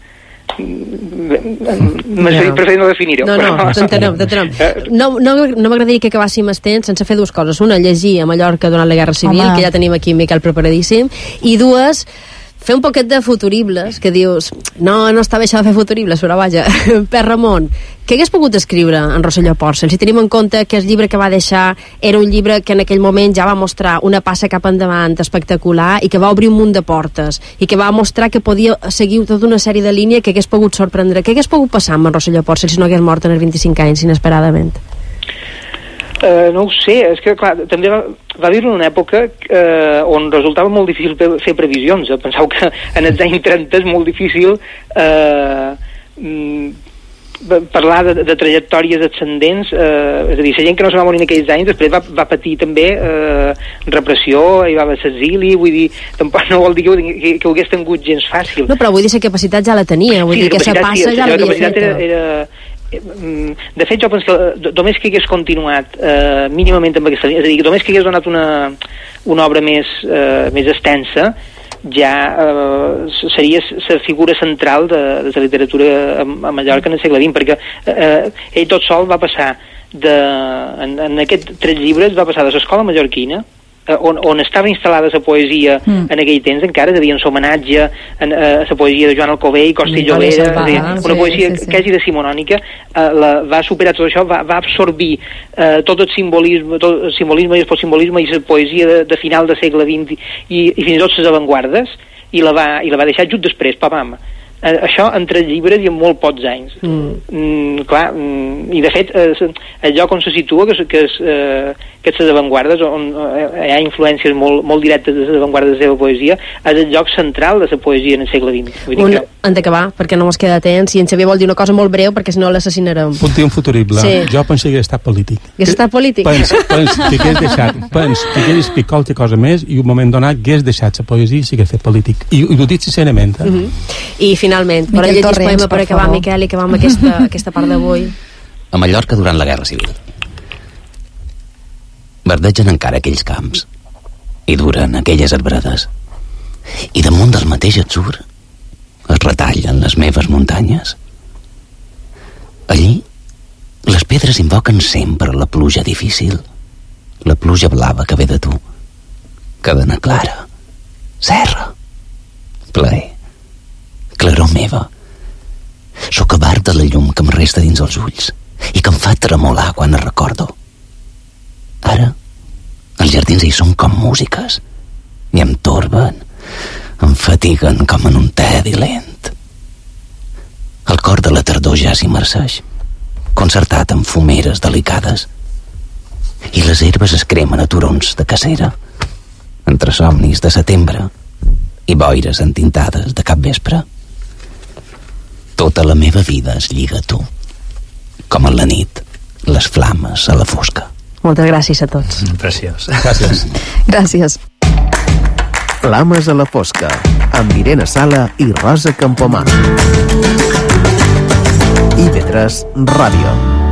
Ja. Preferir no definir-ho. No, no, t'entenem, t'entenem. No, no, no m'agradaria que acabàssim el temps sense fer dues coses. Una, llegir a Mallorca durant la Guerra Civil, Home. que ja tenim aquí en Miquel preparadíssim, i dues, fer un poquet de futuribles, que dius, no, no està bé això de fer futuribles, però vaja, Per Ramon, què hagués pogut escriure en Rosselló Porcel, si tenim en compte que el llibre que va deixar era un llibre que en aquell moment ja va mostrar una passa cap endavant espectacular, i que va obrir un munt de portes, i que va mostrar que podia seguir tota una sèrie de línies que hagués pogut sorprendre? Què hagués pogut passar amb en Rosselló Porcel si no hagués mort en els vint-i-cinc anys, inesperadament? Uh, no ho sé, és que clar, també va, va viure en una època uh, on resultava molt difícil fer previsions. Penseu que en els anys trenta és molt difícil uh, parlar de, de trajectòries ascendents, uh, és a dir, la gent que no se va morir en aquells anys després va, va patir també uh, repressió, hi va haver l'exili, vull dir, tampoc no vol dir que, que, que ho hagués tingut gens fàcil. No, però vull dir que la capacitat ja la tenia, vull sí, dir que la passa sí, ja l'havia feta. Era, era, de fet jo penso que només que hagués continuat eh, mínimament amb aquesta línia, és a dir, només que hagués donat una, una obra més, eh, més extensa, ja eh, seria la figura central de, de la literatura a, a Mallorca en el segle vint, perquè eh, ell tot sol va passar de, en, en aquests tres llibres va passar de l'escola mallorquina, On, on estava instal·lada la poesia mm. en aquell temps, encara devien ser homenatge a la poesia de Joan Alcover i Costa i Llobera, una sí, poesia sí, sí. quasi decimonònica, uh, la, va superar tot això, va, va absorbir uh, tot el simbolisme, tot el simbolisme i el postsimbolisme i la poesia de, de final del segle vint, i, i fins i tot les avantguardes, i la va, i la va deixar just després, pam, uh, això en tres llibres i en molt pocs anys. Mm. Mm, clar, mm, i de fet eh, el lloc on se situa, que, que és eh, que és les avantguardes, on eh, hi ha influències molt, molt directes de les avantguardes de la seva poesia, és el lloc central de la poesia en el segle vint. Vull dir un, que... Han d'acabar, perquè no mos queda temps, i en Xavier vol dir una cosa molt breu, perquè si no l'assassinarem. Puc dir un futurible. Sí. Jo penso que hagués estat polític. Hagués estat polític? Pens, pens que hagués deixat, pens que hagués explicat qualque cosa més, i un moment donat hagués deixat la poesia i s'hagués fet polític. I, i ho dic sincerament. Eh? Uh-huh. I finalment, per llegir el poema per acabar, Miquel, i acabar amb aquesta, aquesta part d'avui. A Mallorca durant la Guerra Civil. Verdegen encara aquells camps, i duren aquelles arbrades, i damunt del mateix atzur es retallen les meves muntanyes. Allí les pedres invoquen sempre la pluja difícil, la pluja blava que ve de tu, cadena clara, serra, plaer, claror meva. Sóc avart de la llum que em resta dins els ulls i que em fa tremolar quan es recordo. Ara, els jardins hi són com músiques, i em torben, em fatiguen com en un tedi lent. El cor l'olor de la tardor ja s'hi marceix, concertat amb fumeres delicades, i les herbes es cremen a turons de cacera, entre somnis de setembre i boires entintades de capvespre. Tota la meva vida es lliga a tu, com en la nit, les flames a la fosca. Moltes gràcies a tots. Preciós. Gràcies. Gràcies. Flames a la fosca, amb Irene Sala i Rosa Campomà. I ve tres Ràdio.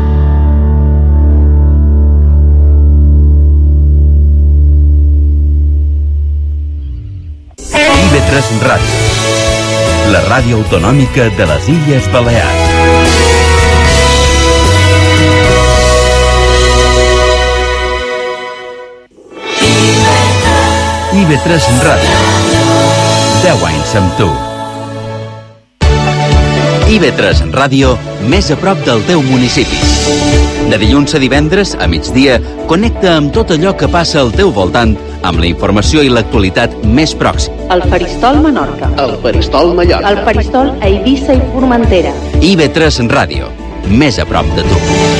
I ve tres Ràdio, la ràdio autonòmica de les Illes Balears. I ve tres Ràdio, deu anys amb tu. I ve tres Ràdio, més a prop del teu municipi. De dilluns a divendres, a migdia, connecta amb tot allò que passa al teu voltant, amb la informació i l'actualitat més pròxima. El Faristol Menorca. El Faristol Mallorca. El Faristol a Eivissa i Formentera. I ve tres Ràdio, més a prop de tu.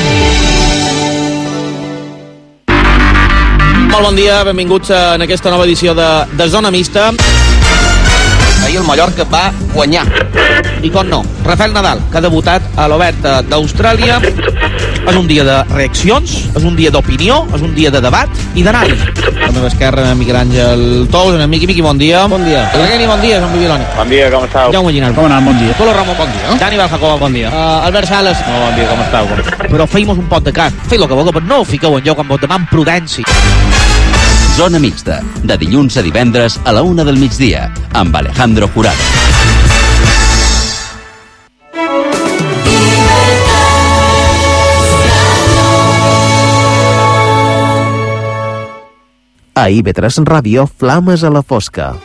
Molt bon dia, benvinguts en aquesta nova edició de, de Zona Mixta. Ahir el Mallorca va guanyar. I com no, Rafael Nadal, que ha debutat a l'Oberta d'Austràlia. És un dia de reaccions, és un dia d'opinió, és un dia de debat i d'anàlisi. A la meva esquerra, Miguel Àngel Tous, en Miqui. Miqui, bon dia. Bon dia. El Geni, bon dia, Joan Bibiloni. Bon dia, com estàu? Jaume Ginar. Com anant, bon dia. Tolo Ramon, bon dia. Dani Baljacoba, bon dia. Uh, Albert Sales. No, bon dia, com estàu? Però feim un pot de cas. Feu el que vulgueu, però no fiqueu en lloc amb vot demà amb prudència. Zona Mixta, de dilluns a divendres a la una del migdia, amb Alejandro Jurado. A I ve tres Ràdio, Flames a la fosca.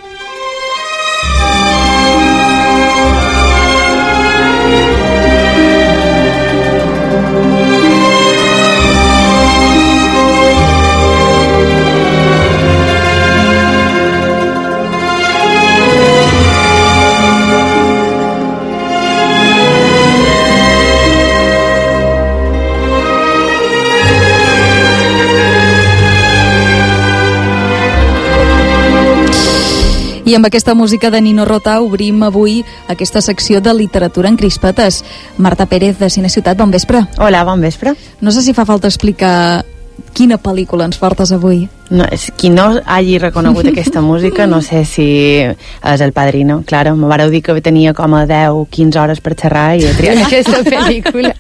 I amb aquesta música de Nino Rota obrim avui aquesta secció de literatura en crispetes. Marta Pérez, de Cine Ciutat, bon vespre. Hola, bon vespre. No sé si fa falta explicar quina pel·lícula ens portes avui. No, és, qui no hagi reconegut aquesta música, no sé si és El Padrino. Claro, me vareu dir que tenia com a deu quinze hores per xerrar i he triat aquesta pel·lícula.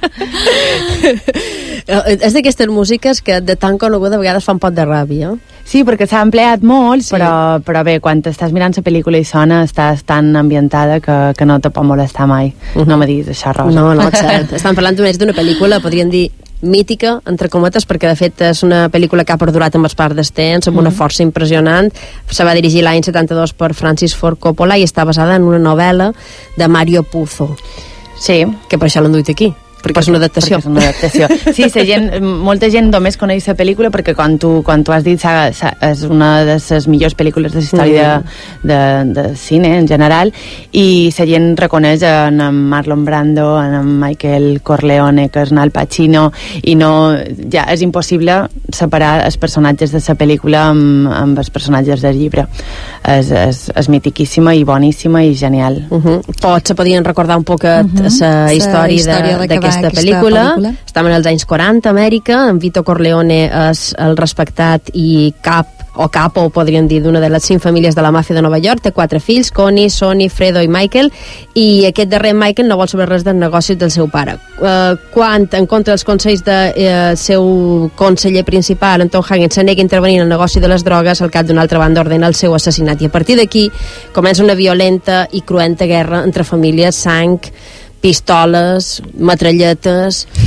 És d'aquestes músiques que de tan coneguda a vegades fa un pot de ràbia. Sí, perquè s'ha empleat molt, sí. però, però bé, quan estàs mirant la pel·lícula i sona, estàs tan ambientada que, que no te pot molestar mai. Uh-huh. No me diguis això, Rosa. No, no, és cert. Estan parlant d'una pel·lícula, podríem dir, mítica, entre cometes, perquè de fet és una pel·lícula que ha perdurat amb els parts d'estens, amb una força impressionant. Se va dirigir l'any setanta-dos per Francis Ford Coppola i està basada en una novel·la de Mario Puzo. Sí. Que per això l'han duit aquí. Perquè és una adaptació. És una adaptació. Sí, la gent, molta gent només coneix la pel·lícula perquè quan tu, quan tu has dit sa, sa, és una de les millors pel·lícules de la història mm. de, de, de cine en general, i la gent reconeix en Marlon Brando, en Michael Corleone, que és en Al Pacino, i no, ja és impossible separar els personatges de la pel·lícula amb, amb els personatges del llibre. És, és, és mitiquíssima i boníssima i genial. Uh -huh. Potser podien recordar un poc la uh -huh. història, història de, de aquesta pel·lícula. pel·lícula. Estem en els anys quaranta a Amèrica, en Vito Corleone és el respectat i cap o capo, podríem dir, d'una de les cinc famílies de la màfia de Nova York. Té quatre fills, Connie, Sonny, Fredo i Michael, i aquest darrer Michael no vol saber res dels negocis del seu pare. Uh, quan, en contra dels consells del de, uh, seu conseller principal, en Tom Hagen, se nega a intervenir en el negoci de les drogues, el cap d'una altra banda ordena el seu assassinat, i a partir d'aquí comença una violenta i cruenta guerra entre famílies, sang, pistoles, metralletes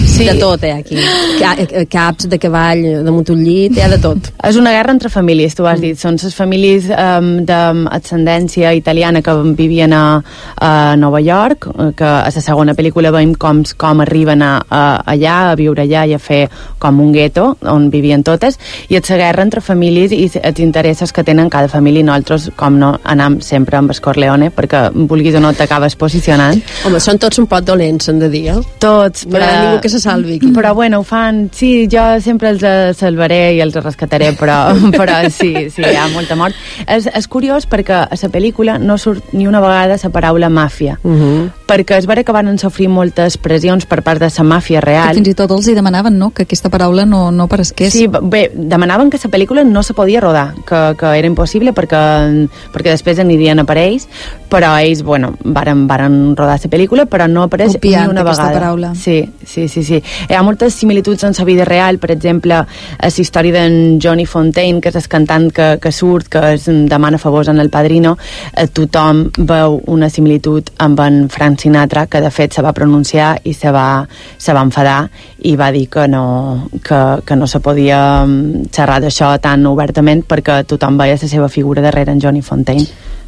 Sí. De tot, eh, aquí. Caps de cavall, damunt un llit, hi ha de tot. És una guerra entre famílies, tu has dit. Són les famílies um, d'ascendència italiana que vivien a, a Nova York, que a la segona pel·lícula veiem com, com arriben a, a, allà, a viure allà i a fer com un gueto on vivien totes, i és la guerra entre famílies i els interessos que tenen cada família, i nosaltres, com no, anem sempre amb el Corleone, perquè vulguis o no t'acabes posicionant. Home, són tots un pot dolents, hem de dir, eh? Tots, però... No hi ha ningú que se salvi aquí. Però bueno, ho fan, sí, jo sempre els salvaré i els rescataré, però, però sí, sí, hi ha molta mort. És, és curiós perquè a la pel·lícula no surt ni una vegada la paraula màfia, uh -huh. perquè es vera que van sofrir moltes pressions per part de la màfia real. Que fins i tot els hi demanaven, no?, que aquesta paraula no, no aparesqués. Sí, bé, demanaven que la pel·lícula no se podia rodar, que, que era impossible perquè, perquè després anirien a per ells, però ells, bueno, varen, varen rodar la pel·lícula, però no apareix Copiant ni una vegada. Paraula. Sí, sí, sí, sí. Hi ha moltes similituds en la vida real, per exemple, a la història d'en Johnny Fontaine, que és el cantant que, que surt, que es demana favors en El Padrino. Eh, tothom veu una similitud amb en Frank Sinatra, que de fet se va pronunciar i se va, se va enfadar i va dir que no, que, que no se podia xerrar d'això tan obertament perquè tothom veia la seva figura darrere en Johnny Fontaine.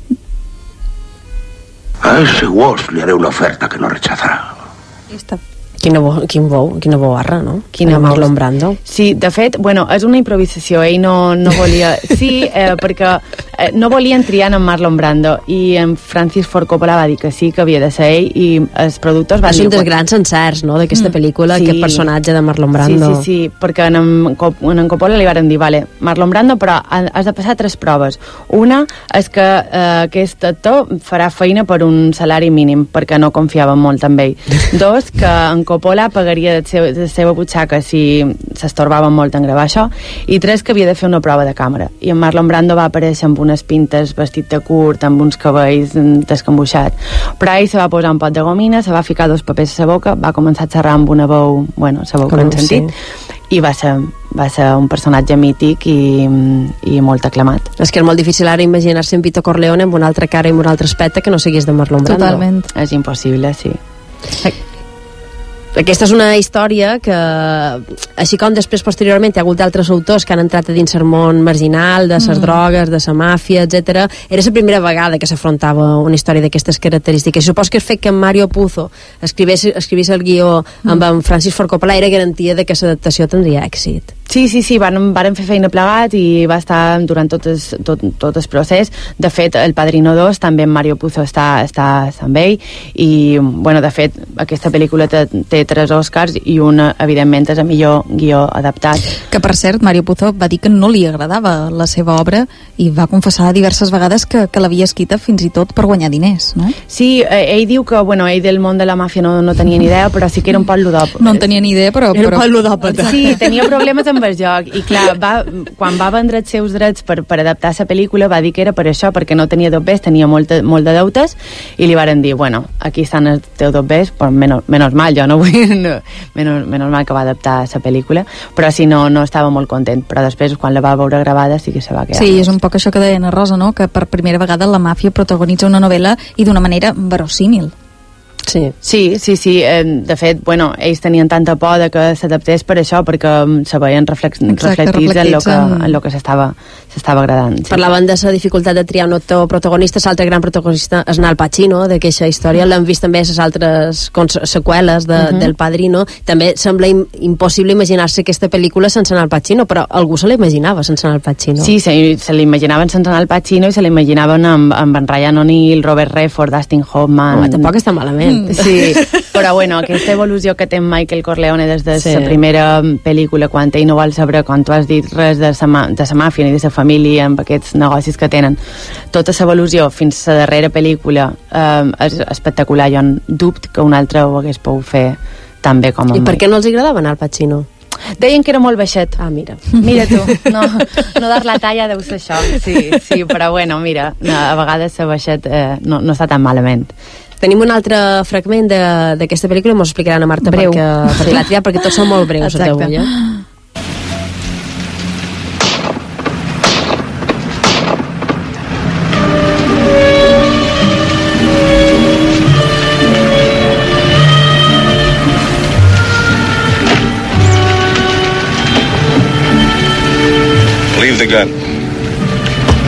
A ese Wolf le haré una oferta que no rechazará. Està. Quina, bo, quin bou, quina boarra, no? Quina Marlon Brando. Sí, de fet, bueno, és una improvisació, ell no, no volia... Sí, eh, perquè eh, no volien triar en Marlon Brando i en Francis Ford Coppola va dir que sí, que havia de ser ell, i els productors van és dir... És un dels grans encerts, no?, d'aquesta mm, pel·lícula, sí, aquest personatge de Marlon Brando. Sí, sí, sí, perquè en en, en, en Coppola li van dir, vale, Marlon Brando, però has de passar tres proves. Una és que eh, aquest actor farà feina per un salari mínim, perquè no confiaven molt en ell. Dos, que en Coppola pagaria de, seu, de la seva butxaca si s'estorbaven molt en gravar això, i tres, que havia de fer una prova de càmera, i en Marlon Brando va aparèixer amb unes pintes, vestit de curt, amb uns cabells descambuixats, però ell se va posar un pot de gomina, se va ficar dos papers a la boca, va començar a xerrar amb una veu, bueno, la veu que han sentit, sí, i va ser, va ser un personatge mític i, i molt aclamat. És que és molt difícil ara imaginar-se en Vito Corleone amb una altra cara i amb un altre aspecte que no seguís de Marlon Brando. Totalment. És impossible, sí. Aquesta és una història que, així com després posteriorment hi ha hagut d'altres autors que han entrat a dins el món marginal, de les mm. drogues, de la màfia, etcètera, era la primera vegada que s'afrontava una història d'aquestes característiques. Supos que el fet que en Mario Puzo escrivís, escrivís el guió mm. amb en Francis Ford Coppola era garantia de que l'adaptació tindria èxit. Sí, sí, sí, van, van fer feina plegat i va estar durant tot el, tot, tot el procés. De fet, El Padrino dos també en Mario Puzo està, està amb ell i, bueno, de fet, aquesta pel·lícula té, té tres Oscars i un, evidentment, és el millor guió adaptat. Que, per cert, Mario Puzo va dir que no li agradava la seva obra i va confessar diverses vegades que, que l'havia escrita fins i tot per guanyar diners, no? Sí, eh, ell diu que, bueno, ell del món de la màfia no, no tenia ni idea, però sí que era un pot ludòpata. No en tenia ni idea, però... Era però... un pot ludòpata. Sí, tenia problemes amb el joc i, clar, va, quan va vendre els seus drets per, per adaptar la pel·lícula va dir que era per això, perquè no tenia dos bes, tenia molt, molt de deutes i li varen dir, bueno, aquí estan els teus dos bes, però menys, menys mal, jo no vull... No, menys, menys mal que va adaptar la pel·lícula, però si no, no estava molt content, però després quan la va veure gravada sí que se va quedar. Sí, és un poc això que deia Ana Rosa, no?, que per primera vegada la màfia protagonitza una novel·la i d'una manera verossímil. Sí, sí, sí, sí. Eh, de fet, bueno, ells tenien tanta por de que s'adaptés per això, perquè se veien reflex, Exacte, reflectits en lo que, en... en lo que s'estava s'estava agradant. Sí. Parlaven de la dificultat de triar un actor protagonista. L'altre gran protagonista és Al Pacino, d'aquesta història. L'hem vist també a les altres seqüeles de, uh -huh. del Padrino. També sembla im impossible imaginar-se aquesta pel·lícula sense Al Pacino, però algú se l'imaginava sense Al Pacino. Sí, se, se l'imaginaven sense Al Pacino i se l'imaginaven amb, amb en Ryan O'Neal, Robert Redford, Dustin Hoffman... Home, tampoc està malament. Sí, però bueno, aquesta evolució que té Michael Corleone des de sí. la primera pel·lícula, quan ell no vol saber, quan tu has dit res de la de sa màfia ni de la família, amb aquests negocis que tenen, tota l'evolució fins a la darrera pel·lícula eh, és espectacular. Jo en dubte que un altre ho hagués pogut fer tan bé com I per què no els agradava Al Pacino? Deien que era molt baixet. Ah, mira. Mira tu, no, no dar la talla deu ser això. Sí, sí, però bueno, mira, a vegades ser baixet eh, no, no està tan malament. Tenim un altre fragment d'aquesta pel·lícula, m'ho explicarà Ana Marta Breu. perquè, perquè l'ha triat, perquè tots són molt breus d'avui, eh?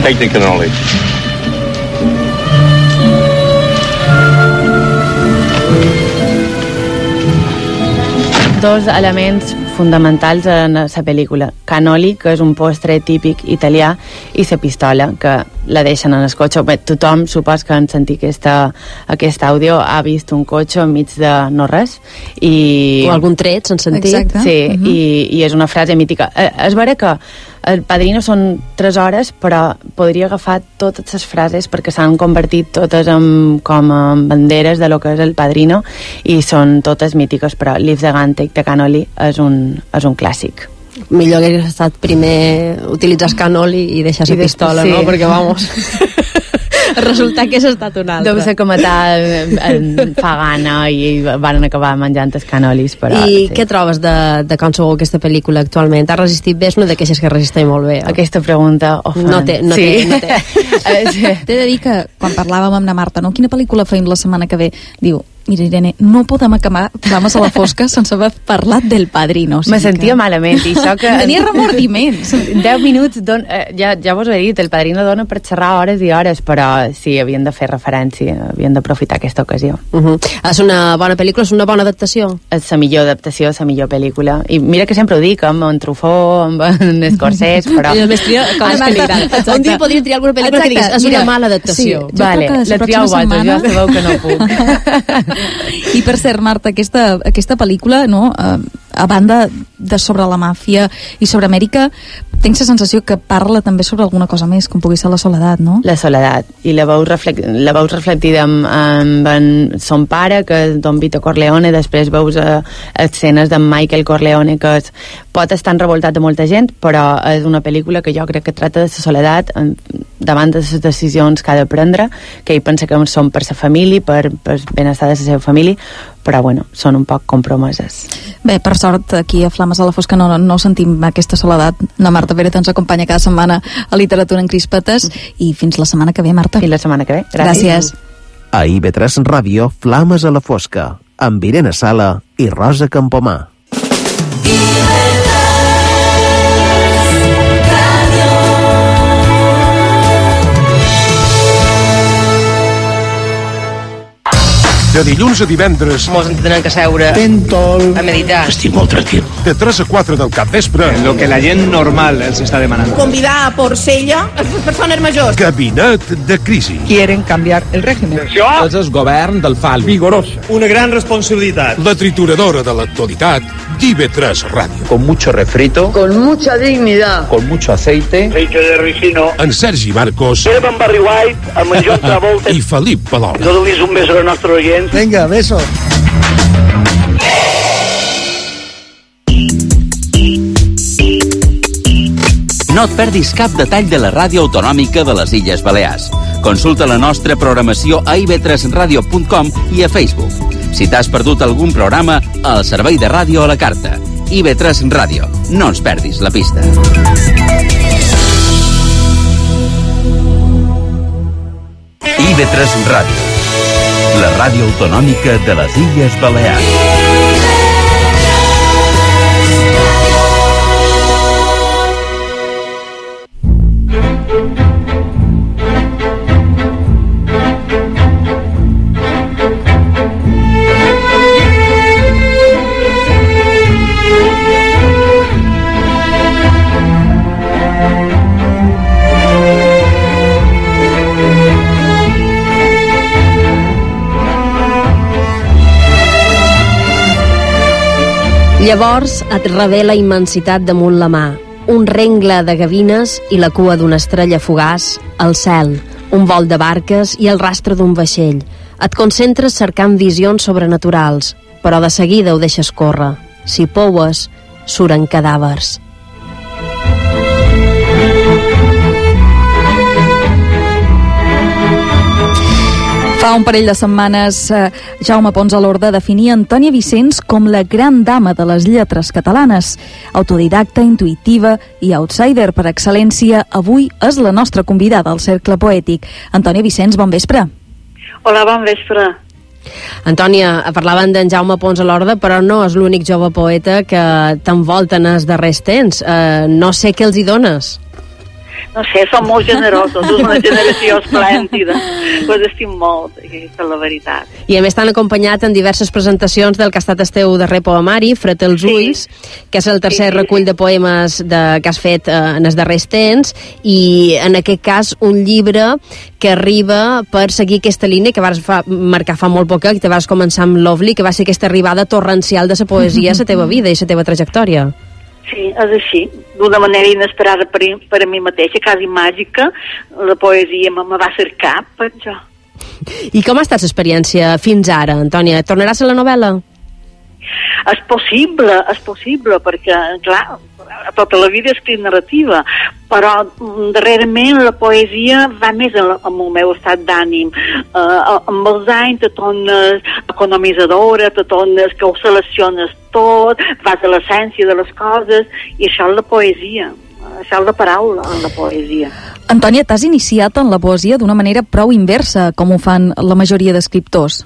Take the cannoli. Dos elements fonamentals en la pel·lícula. Cannoli, que és un postre típic italià, i la pistola, que la deixen en el cotxe. Bé, tothom, supos que en sentir aquesta, aquest àudio, ha vist un cotxe enmig de no res. I... O algun tret, s'han sentit. Exacte. Sí, uh -huh. i, i és una frase mítica. Eh, és vera que el Padrino són tres hores, però podria agafar totes les frases perquè s'han convertit totes en, com en banderes de lo que és el Padrino, i són totes mítiques, però Leave the Gun, Take the Cannoli és un, és un clàssic. Millor hagués estat primer utilitzar cannoli i deixar la pistola, sí. No? Perquè, vamos... resulta que has estat un altre. Deu ser que matar en fa gana i van acabar menjant els canolis. Però, I sí. què trobes de, de qualsevol aquesta pel·lícula actualment? Has resistit bé? És una d'aquestes que resisteix molt bé. Eh? Aquesta pregunta ho fan. No té, no sí. té. No té. T'he de dir que quan parlàvem amb la Marta, no? Quina pel·lícula feim la setmana que ve? Diu, mira, Irene, no podem acabar Vamos a la fosca sense haver parlat del Padrino. O sigui me sentia que... malament i això que... Tenia remordiments. deu minuts, don... eh, ja, ja vos ho he dit, el Padrino dona per xerrar hores i hores, però sí, havien de fer referència, havien d'aprofitar aquesta ocasió. Uh -huh. És una bona pel·lícula, és una bona adaptació? És la millor adaptació, la millor pel·lícula. I mira que sempre ho dic, amb en Truffaut, amb en Scorsese, però... I només tria coses que li agraden. Un dia podríem triar alguna pel·lícula Exacte. que diguis, és mira, una mala adaptació. Sí, vale, la triau vosaltres, setmana... jo sabeu que no puc. I per cert, Marta, aquesta, aquesta pel·lícula, no, eh, a banda de sobre la màfia i sobre Amèrica, tens la sensació que parla també sobre alguna cosa més, com pugui ser la soledat, no? La soledat, i la veus, reflect, la veus reflectida amb, amb en son pare, que és Don Vito Corleone, després veus uh, escenes d'en Michael Corleone, que és, pot estar revoltat de molta gent, però és una pel·lícula que jo crec que tracta de la soledat en, davant de les decisions que ha de prendre, que ell pensa que són per sa família, per, per benestar de la seva família, però bueno, són un poc compromeses. Bé, per sort, aquí a Flames a la Fosca no, no sentim aquesta soledat. La Marta Pérez ens acompanya cada setmana a Literatura en Crispetes, i fins la setmana que ve, Marta. Fins la setmana que ve. Gràcies. Gràcies. A I V tres Ràdio, Flames a la Fosca, amb Irene Sala i Rosa Campomà. De dilluns a divendres... Mos en tenen que seure... Pentol... A meditar. Estic molt tranquil. De tres a quatre del capvespre... En lo que la gent normal els està demanant. Convidar a Porcella a les persones majors. Gabinet de crisi. Quieren canviar el régimen. És el govern del fal. Vigorosa. Una gran responsabilitat. La trituradora de l'actualitat d'I V tres Ràdio. Con mucho refrito. Con mucha dignidad. Con mucho aceite. Aceite de ricino. En Sergi Marcos. Era amb Barry White, amb en John Travolta. I Felip Palol. No donis un beso al nostre oient. Venga, beso. No et perdis cap detall de la ràdio autonòmica de les Illes Balears. Consulta la nostra programació a i v tres radio punt com i a Facebook. Si t'has perdut algun programa, al servei de ràdio a la carta. I V tres Ràdio. No ens perdis la pista. I V tres Ràdio. La ràdio autonòmica de les Illes Balears. Llavors et revela immensitat damunt la mà, un rengle de gavines i la cua d'una estrella fugaç, el cel, un vol de barques i el rastre d'un vaixell. Et concentres cercant visions sobrenaturals, però de seguida ho deixes córrer. Si poues, suren cadàvers. Fa un parell de setmanes, eh, Jaume Pons a l'Orde definia Antònia Vicens com la gran dama de les lletres catalanes. Autodidacta, intuïtiva i outsider per excel·lència, avui és la nostra convidada al Cercle Poètic. Antònia Vicens, bon vespre. Hola, bon vespre. Antònia, parlaven d'en Jaume Pons a l'Orde, però no és l'únic jove poeta que t'envolta en els darrers temps. Eh, no sé què els hi dones. no sé, són molt generosos, és una generació esplèndida, pues estim molt, aquesta és la veritat. I a més t'han acompanyat en diverses presentacions del que ha estat el teu darrer poemari, Fred els sí. ulls, que és el tercer sí, sí, recull sí. de poemes de, que has fet eh, en els darrers temps, i en aquest cas un llibre que arriba per seguir aquesta línia que vas fa, marcar fa molt poc, que te vas començar amb Lovely, que va ser aquesta arribada torrencial de la poesia a la teva vida i la teva trajectòria. Sí, és així, d'una manera inesperada per, per a mi mateixa, quasi màgica, la poesia me, me va cercar per això. I com ha estat l'experiència fins ara, Antònia? Tornaràs a la novel·la? És possible, és possible, perquè, clar, tota la vida he escrit narrativa, però darrerament la poesia va més amb el meu estat d'ànim. Uh, amb els anys te tornes economitzadora, te tornes que ho selecciones tot, vas a l'essència de les coses, i això és la poesia, això és la paraula, la poesia. Antònia, t'has iniciat en la poesia d'una manera prou inversa, com ho fan la majoria d'escriptors.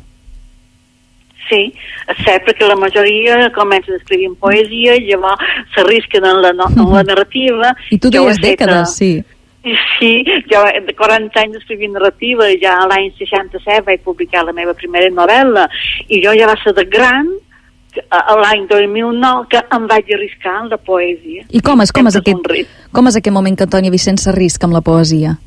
Sí, és cert, perquè la majoria comença a escriure en poesia i llavors s'arrisquen en la, no, en la narrativa. I tu deies dècades, sí. Sí, jo de quaranta anys d'escrivir narrativa, ja l'any seixanta-set vaig publicar la meva primera novel·la, i jo ja va ser de gran, l'any dos mil nou, que em vaig arriscar en la poesia. I com és, com és, aquest, com és aquest moment que Antònia Vicens s'arrisca amb la poesia?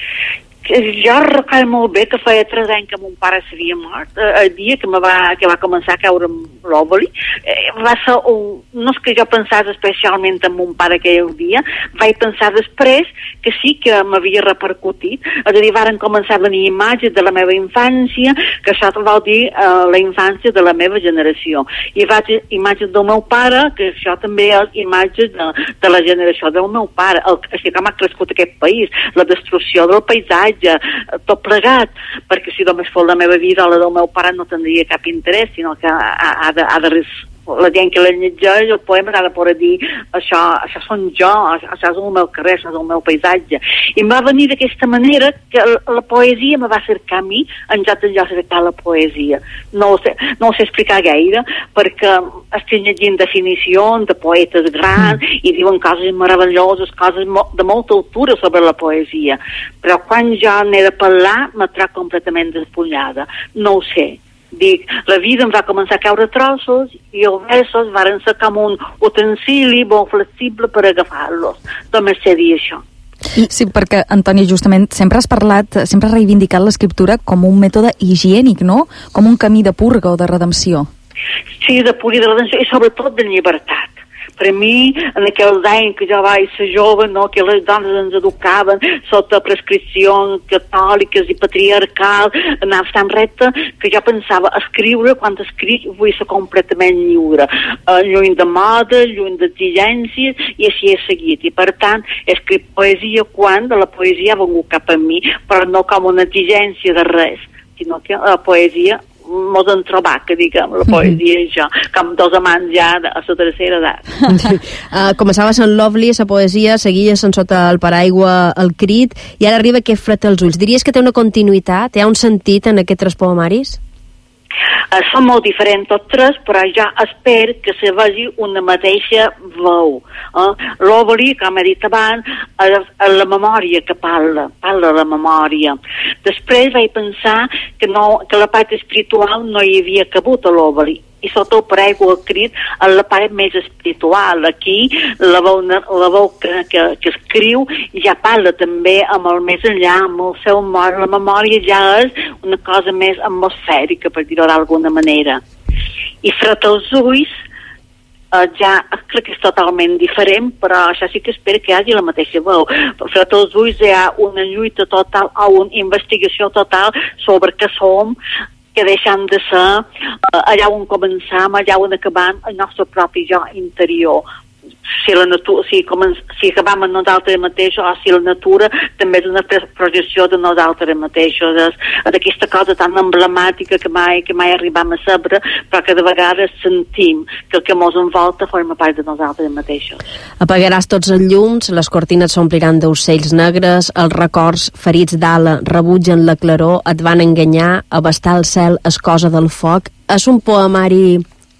Jo recordo molt bé que feia tres anys que mon pare s'havia mort, el dia que, me va, que va començar a caure amb l'òvoli. Eh, va ser un, no és que jo pensés especialment en mon pare aquell dia, vaig pensar després que sí que m'havia repercutit. És a dir, varen començar a venir imatges de la meva infància, que això vol dir eh, la infància de la meva generació. I vaig imatges del meu pare, que això també és imatges de, de la generació del meu pare, el, així com ha crescut aquest país, la destrucció del paisatge, tot plegat, perquè si només fos la meva vida o la del meu pare no tindria cap interès, sinó que ha, ha de, ha de la gent que la llegeix el poema ha de poder dir això, això són jo, això és el meu carrer, això és el meu paisatge, i em va venir d'aquesta manera que la, la poesia me va cercar a mi en lloc de jo cercar la poesia. No ho sé, no ho sé explicar gaire, perquè estic llegint definicions de poetes grans i diuen coses meravelloses, coses de molta altura sobre la poesia, però quan jo n'he de parlar me trobo completament despullada. No ho sé. Dic, la vida em va començar a caure trossos i els versos varen ser com un utensili molt flexible per agafar-los. Només sé dir això. Sí, perquè, Antònia, justament sempre has parlat, sempre has reivindicat l'escriptura com un mètode higiènic, no? Com un camí de purga o de redempció. Sí, de purga i de redempció, i sobretot de llibertat. Per a mi, en aquells anys que jo vaig ser jove, no, que les dones ens educaven sota prescripcions catòliques i patriarcals, anava tan recte que jo pensava, escriure, quan escric vull ser completament lliure, uh, lluny de moda, lluny d'exigències, i així he seguit. I per tant, he escrit poesia quan la poesia ha vengut cap a mi, però no com una exigència de res, sinó que la poesia mos en trobar, que diguem, la poesia i jo, com dos amants ja a la tercera edat. uh, començaves en Lovely, la poesia, seguies en sota el paraigua el crit, i ara arriba aquest Fred els ulls. Diries que té una continuïtat, hi ha un sentit en aquests tres poemaris? Uh, són molt diferents tots tres, però jo espero que se vegi una mateixa veu. Uh, L'Ovary, com he dit abans, és la memòria que parla, parla de la memòria. Després vaig pensar que, no, que la part espiritual no hi havia cabut a l'Ovary, i sota el paraigua crit en la part més espiritual. Aquí la veu, la veu que, que, que escriu ja parla també amb el més enllà, amb el seu mort. La memòria ja és una cosa més atmosfèrica, per dir-ho d'alguna manera. I Fred els ulls Uh, ja crec que és totalment diferent, però això sí que espero que hi hagi la mateixa veu. Fred els ulls hi ha una lluita total o una investigació total sobre què som, que deixem de ser, uh, allà on començam, allà on acabam el nostre propi jo interior. Si, la natura, si, començ, si acabam en nosaltres mateixos, o si la natura també és una projecció de nosaltres mateixos. És, és aquesta cosa tan emblemàtica que mai, que mai arribam a saber, però que de vegades sentim que el que ens envolta forma part de nosaltres mateixos. Apagaràs tots els llums, les cortines s'ompliran d'ocells negres, els records ferits d'ala rebutgen la claror, et van enganyar, abastar el cel és cosa del foc. És un poemari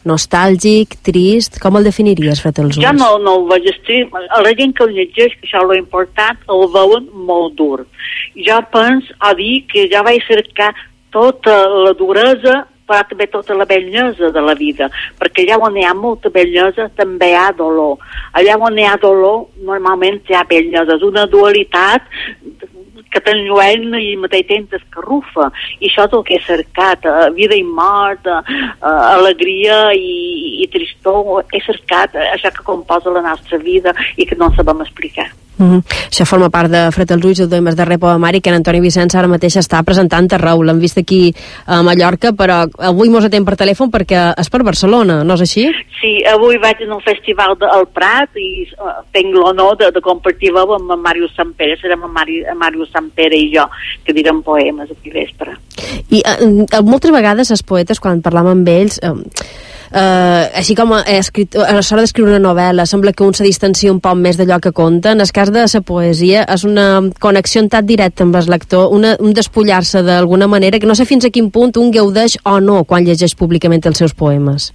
nostàlgic, trist? Com el definiries, Fred els ulls? Jo no, no el veig trist. A la gent que el llegeix, que això és l'important, el veuen molt dur. Jo penso a dir que ja vaig cercar tota la duresa, però també tota la bellesa de la vida, perquè allà on hi ha molta bellesa també hi ha dolor. Allà on hi ha dolor normalment hi ha bellesa, és una dualitat que t'enlluena i al mateix temps escarrufa, i això és el que he cercat, uh, vida i mort, uh, uh, alegria i, i tristor. He cercat això que composa la nostra vida i que no sabem explicar. Mm-hmm. Això forma part de Fred els ulls, el Doimes darrer poemari que en Antoni Vicenç ara mateix està presentant a Rau. L'hem vist aquí a Mallorca, però avui mos atén per telèfon perquè és per Barcelona, no és així? Sí, avui vaig en el Festival del Prat i uh, tinc l'honor de, de compartir veu amb en Màrius Sampere. Serem en Màrius Sampere i jo, que direm poemes aquí vespre. I uh, moltes vegades els poetes, quan parlam amb ells, uh, Uh, així com a, escrit, a l'hora d'escriure una novel·la sembla que un se distancia un poc més d'allò que conta. En el cas de la poesia és una connexió tan directa amb el lector, una, un despullar-se d'alguna manera que no sé fins a quin punt un gaudeix o no quan llegeix públicament els seus poemes.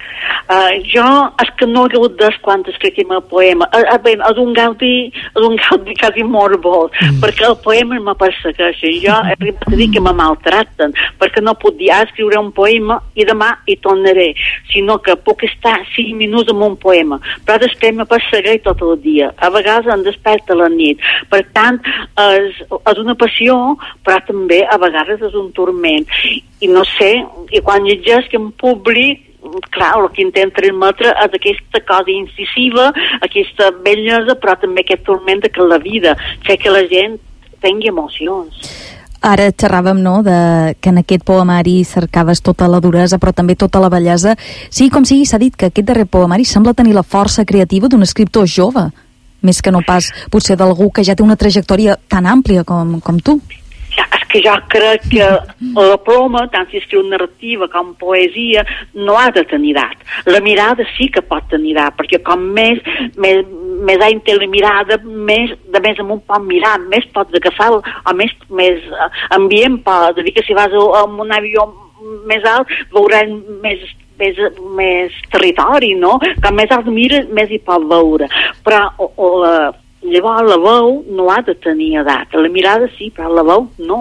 Uh, jo és que no gaudeix quan escrivim el poema. Uh, uh, bé, és un gaudi, és un gaudi quasi morbós, mm. perquè el poema me persegueixen. Jo he arribat a dir que me maltraten, perquè no puc dir, ah, escriure un poema i demà hi tornaré, sinó que puc estar cinc minuts amb un poema, però després me persegueix tot el dia. A vegades em desperta a la nit. Per tant, és, és una passió, però també a vegades és un turment. I no sé, i quan llegeix en públic, clar, el que intenta transmetre és aquesta cosa incisiva, aquesta bellesa, però també aquest torment que la vida fa que la gent tingui emocions. Ara xerràvem, no?, de que en aquest poemari cercaves tota la duresa però també tota la bellesa. Sí, com sigui, s'ha dit que aquest darrer poemari sembla tenir la força creativa d'un escriptor jove, més que no pas potser d'algú que ja té una trajectòria tan àmplia com, com tu. Ja, és que jo crec que la ploma, tant si escriu narrativa com poesia, no ha de tenir edat. La mirada sí que pot tenir edat, perquè com més, més, més any té la mirada, més, de més amunt pot mirar, més pots agafar, o més, més ambient pots. És dir, que si vas amb un avió més alt, veuràs més, més, més territori, no? Com més alt mires, més hi pots veure. Però o, o la llavors la veu no ha de tenir edat. La mirada sí, però la veu no.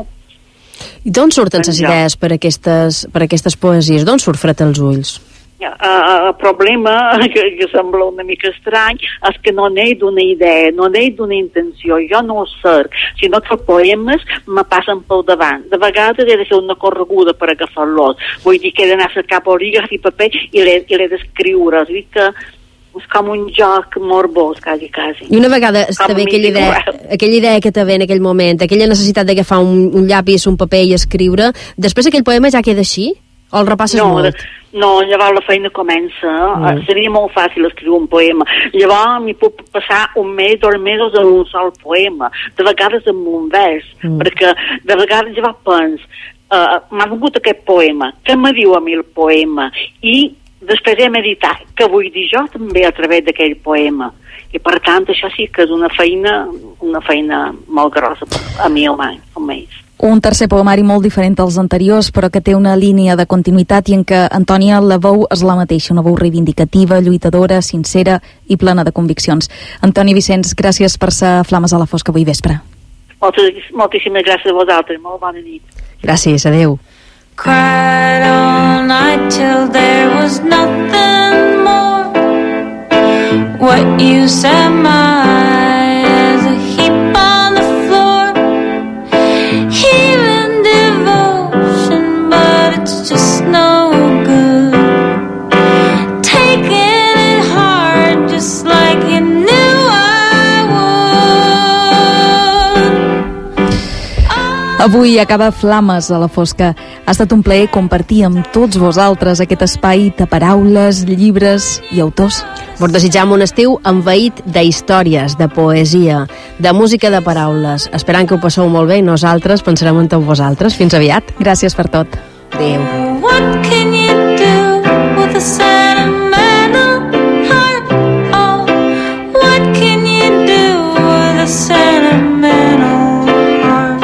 I d'on surten les idees per aquestes, per aquestes poesies? D'on surt Fred els ulls? Uh, el problema, que, que sembla una mica estrany, és que no n'he d'una idea, no n'he d'una intenció. Jo no ho cerc, sinó que els poemes me passen pel davant. De vegades he de fer una correguda per agafar-los. Vull dir que he d'anar a cercar bolígraf i paper i l'he d'escriure. És a dir que és com un joc morbós, quasi, quasi. I una vegada està bé aquella idea, aquella idea que te ve en aquell moment, aquella necessitat d'agafar un, un llapis, un paper i escriure, després aquell poema ja queda així? O el repasses no, molt? No, llavors la feina comença. Mm. Seria molt fàcil escriure un poema. Llavors m'hi puc passar un mes, dos mesos en un sol poema. De vegades en un vers. Mm. Perquè de vegades llavors pens, uh, m'ha vingut aquest poema. Què me diu a mi el poema? I després he meditat que vull dir jo també a través d'aquell poema. I per tant això sí que és una feina una feina molt grossa a mi almenys. Un tercer poemari molt diferent als anteriors, però que té una línia de continuïtat i en què, Antònia, la veu és la mateixa, una veu reivindicativa, lluitadora, sincera i plena de conviccions. Antoni Vicenç, gràcies per ser Flames a la Fosca avui vespre. Moltes, moltíssimes gràcies a vosaltres, molt bona nit. Gràcies, adeu. Cried all night till there was nothing more. What you said, my as a heap on the floor. Healing devotion, but it's just no good. Taking it hard, just like you knew I would. Avui acaba Flames a la Fosca. Ha estat un plaer compartir amb tots vosaltres aquest espai de paraules, llibres i autors. Vos desitjam un estiu envaït d'històries, de poesia, de música de paraules. Esperant que ho passeu molt bé i nosaltres pensarem en tots vosaltres. Fins aviat. Gràcies per tot. Adéu. What can you do with a sentimental heart? Oh, what can you do with a sentimental heart?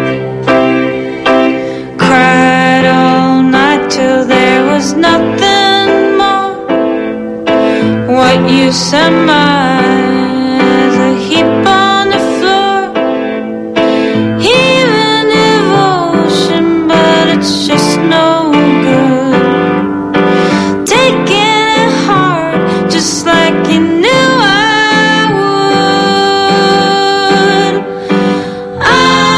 Cried all night till there was nothing use am I as a heap on the floor? Even devotion, but it's just no good. Taking it hard, just like you knew I would. I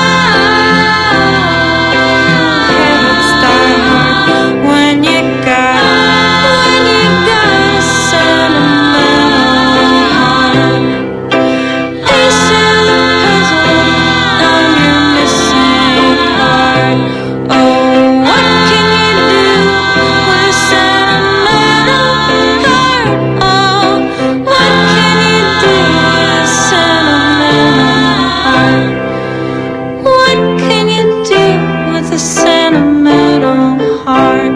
can't start hard when you got, when you got a sentimental heart. Piece of the puzzle, I'm your missing part. Oh, what can you do with a sentimental heart? Oh, what can you do with a sentimental heart? What can you do with a sentimental heart?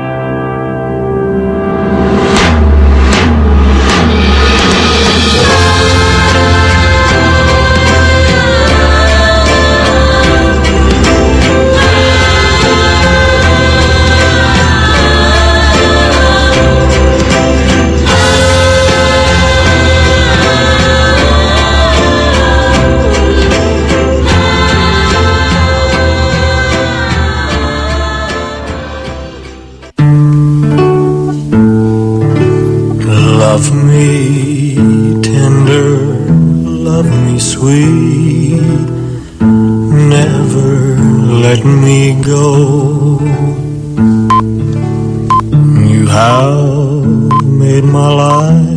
Love me tender, love me sweet, never let me go. You have made my life